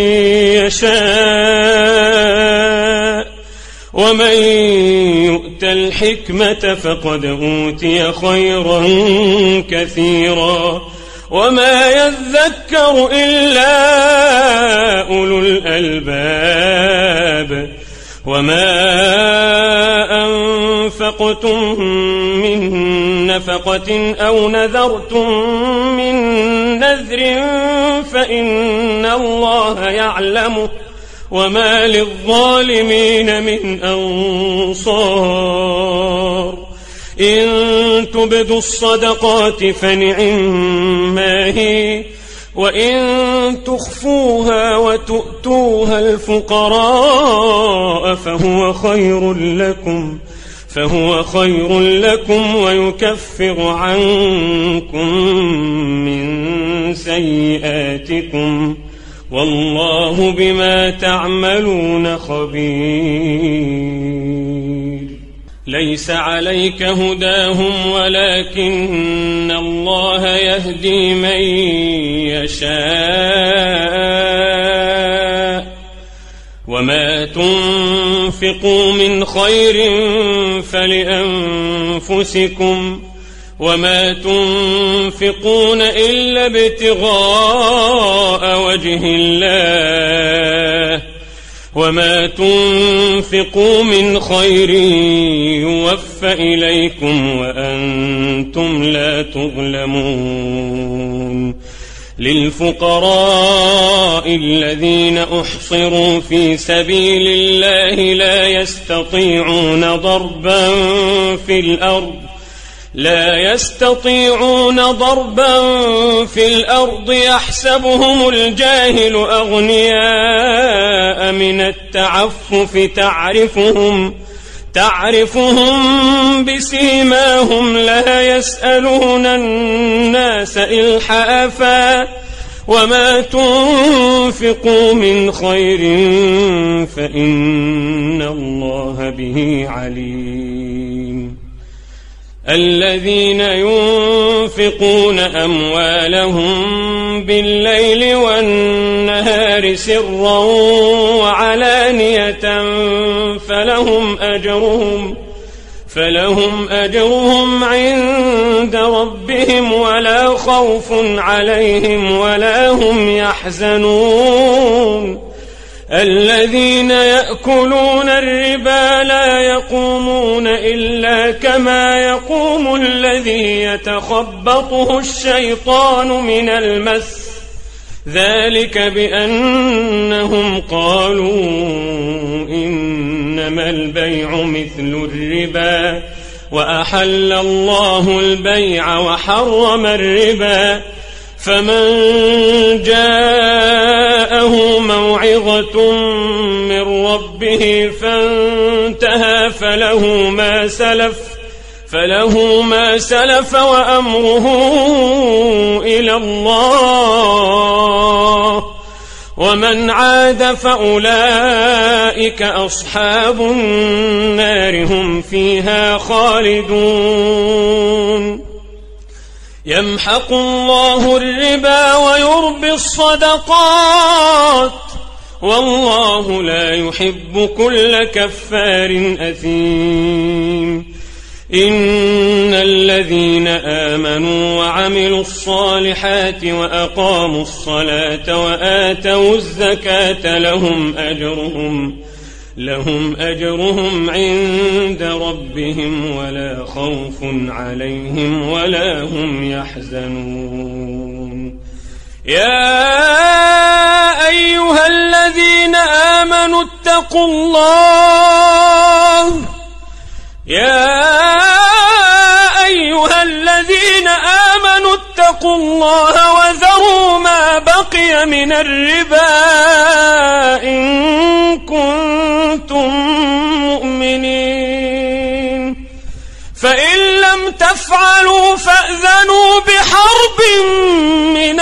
يشاء ومن يؤت الحكمة فقد أوتي خيرا كثيرا وما يذكر إلا أولو الألباب وما أنفقتم من نفقة أو نذرتم من نذر فإن الله يعلمه وما للظالمين من أنصار إن تبدوا الصدقات فنعما هي وإن تخفوها وتؤتوها الفقراء فهو خير لكم فهو خير لكم ويكفر عنكم من سيئاتكم والله بما تعملون خبير ليس عليك هداهم ولكن الله يهدي من يشاء وما تنفقوا من خير فلأنفسكم وما تنفقون إلا ابتغاء وجه الله وما تنفقوا من خير يوفى إليكم وأنتم لا تظلمون للفقراء الذين أحصروا في سبيل الله لا يستطيعون ضربا في الأرض لا يستطيعون ضربا في الأرض يحسبهم الجاهل أغنياء من التعفف تعرفهم تعرفهم بسيماهم لا يسألون الناس إلحافا وما تنفقوا من خير فإن الله به عليم الذين ينفقون أموالهم بالليل والنهار سرا وعلانية فلهم أجرهم فلهم أجرهم عند ربهم ولا خوف عليهم ولا هم يحزنون الذين يأكلون الربا لا يقومون إلا كما يقوم الذي يتخبطه الشيطان من المس ذلك بأنهم قالوا إنما البيع مثل الربا وأحل الله البيع وحرم الربا فمن جاءه موعظة من ربه فانتهى فله ما سلف فله ما سلف وأمره إلى الله ومن عاد فأولئك أصحاب النار هم فيها خالدون يمحق الله الربا ويربي الصدقات والله لا يحب كل كفار أثيم إن الذين آمنوا وعملوا الصالحات وأقاموا الصلاة وآتوا الزكاة لهم أجرهم لهم أجرهم عند ربهم ولا خوف عليهم ولا هم يحزنون يا أيها الذين آمنوا اتقوا الله يا أيها الذين آمنوا واتقوا الله وذروا ما بقي من الربا إن كنتم مؤمنين فإن لم تفعلوا فأذنوا بحرب من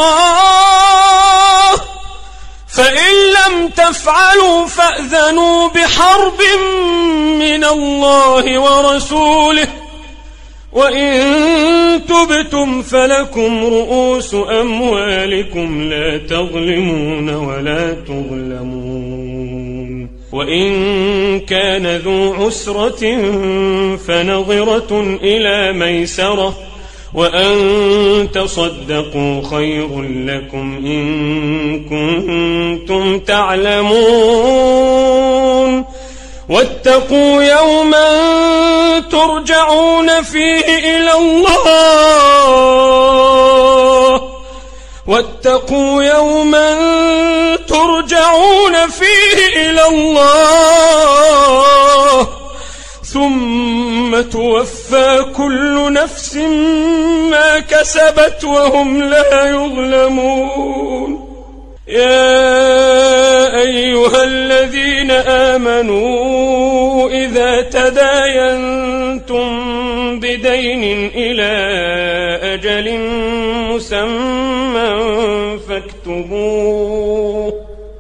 الله فإن لم تفعلوا فأذنوا بحرب من الله ورسوله وإن تبتم فلكم رؤوس أموالكم لا تظلمون ولا تظلمون وإن كان ذو عسرة فنظرة إلى ميسرة وأن تصدقوا خير لكم إن كنتم تعلمون واتقوا يوما ترجعون فيه إلى الله واتقوا يوما ترجعون فيه إلى الله ثم توفى كل نفس ما كسبت وهم لا يظلمون يا أيها الذين آمنوا إذا تداينتم بدين إلى أجل مسمى فاكتبوه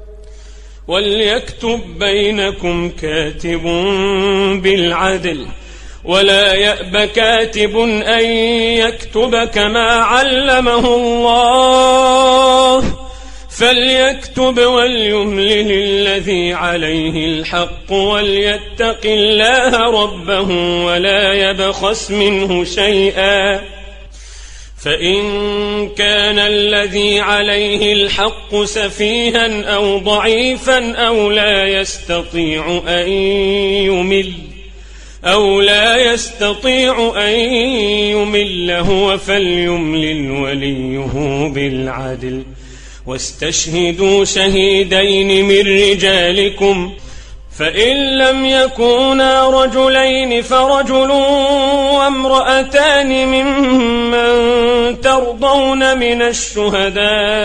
وليكتب بينكم كاتب بالعدل ولا يأب كاتب أن يكتب كما علمه الله فليكتب وليملل الذي عليه الحق وليتق الله ربه ولا يبخس منه شيئا فإن كان الذي عليه الحق سفيها أو ضعيفا أو لا يستطيع أن يمل أو لا يستطيع أن يمل هو فليملل وليه بالعدل واستشهدوا شهيدين من رجالكم فإن لم يكونا رجلين فرجل وامرأتان ممن ترضون من الشهداء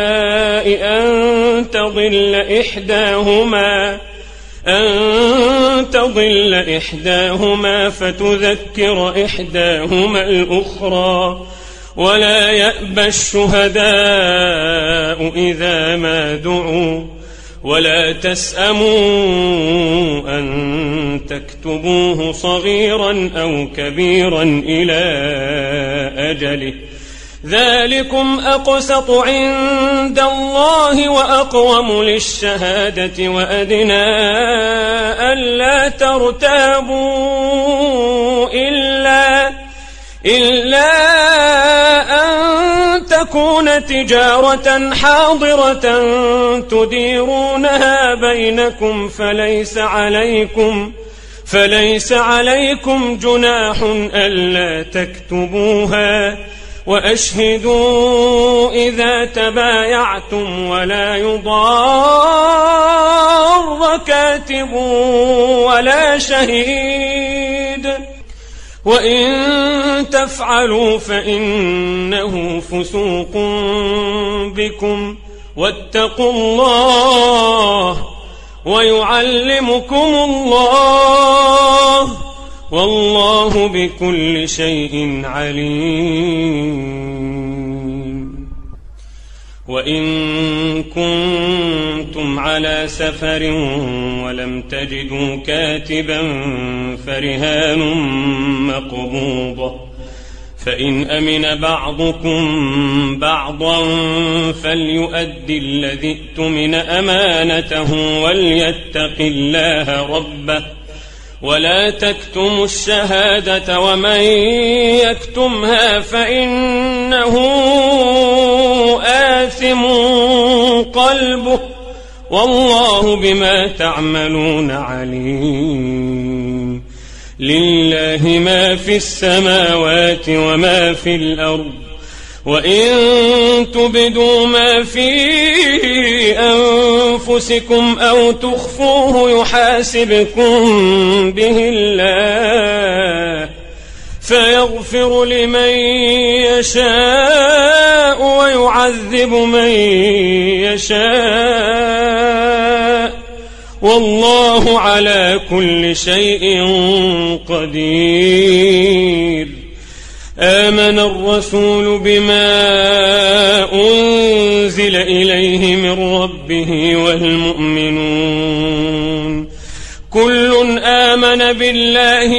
أن تضل إحداهما أن تضل إحداهما فتذكر إحداهما الأخرى ولا يأبى الشهداء إذا ما دعوا ولا تسأموا أن تكتبوه صغيرا أو كبيرا إلى أجله ذلكم أقسط عند الله وأقوم للشهادة وأدنى ألا ترتابوا إلا إلا أن تكون تجارة حاضرة تديرونها بينكم فليس عليكم فليس عليكم جناح ألا تكتبوها وأشهدوا إذا تبايعتم ولا يضار كاتب ولا شهيد وإن تفعلوا فإنه فسوق بكم واتقوا الله ويعلمكم الله والله بكل شيء عليم وإن كنتم على سفر ولم تجدوا كاتبا فرهان مقبوضة فإن أمن بعضكم بعضا فليؤدي الذي ائتمن أمانته وليتق الله ربه ولا تكتموا الشهادة ومن يكتمها فإنه آثم قلبه والله بما تعملون عليم لله ما في السماوات وما في الأرض وإن تبدوا ما في أنفسكم أو تخفوه يحاسبكم به الله فيغفر لمن يشاء ويعذب من يشاء والله على كل شيء قدير. آمن الرسول بما أنزل إليه من ربه والمؤمنون كل آمن بالله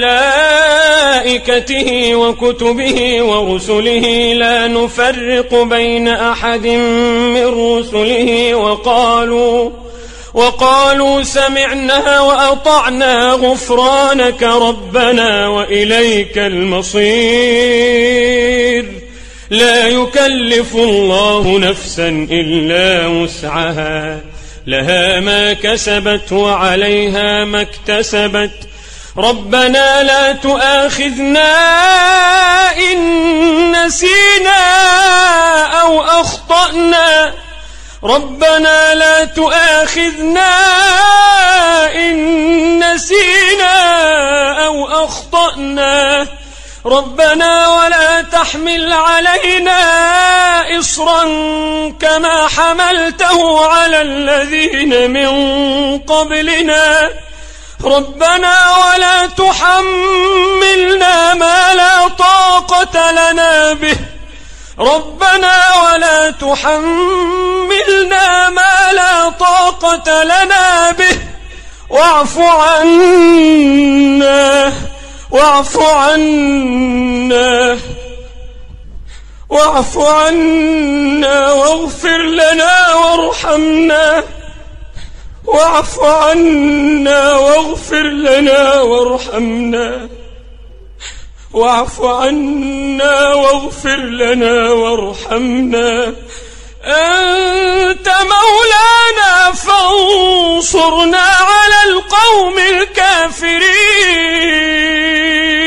وملائكته وكتبه ورسله لا نفرق بين أحد من رسله وقالوا وقالوا سمعنا وأطعنا غفرانك ربنا وإليك المصير. لا يكلف الله نفسا إلا وسعها لها ما كسبت وعليها ما اكتسبت ربنا لا تؤاخذنا إن نسينا أو أخطأنا ربنا لا تؤاخذنا إن نسينا أو أخطأنا ربنا ولا تحمل علينا إصرا كما حملته على الذين من قبلنا ربنا ولا تحملنا ما لا طاقة لنا به ربنا ولا تحملنا ما لا طاقة لنا به واعف عنا واعف عنا واعف عنا واغفر لنا وارحمنا واعف عنا واغفر لنا وارحمنا واعف عنا واغفر لنا وارحمنا أنت مولانا فانصرنا على القوم الكافرين.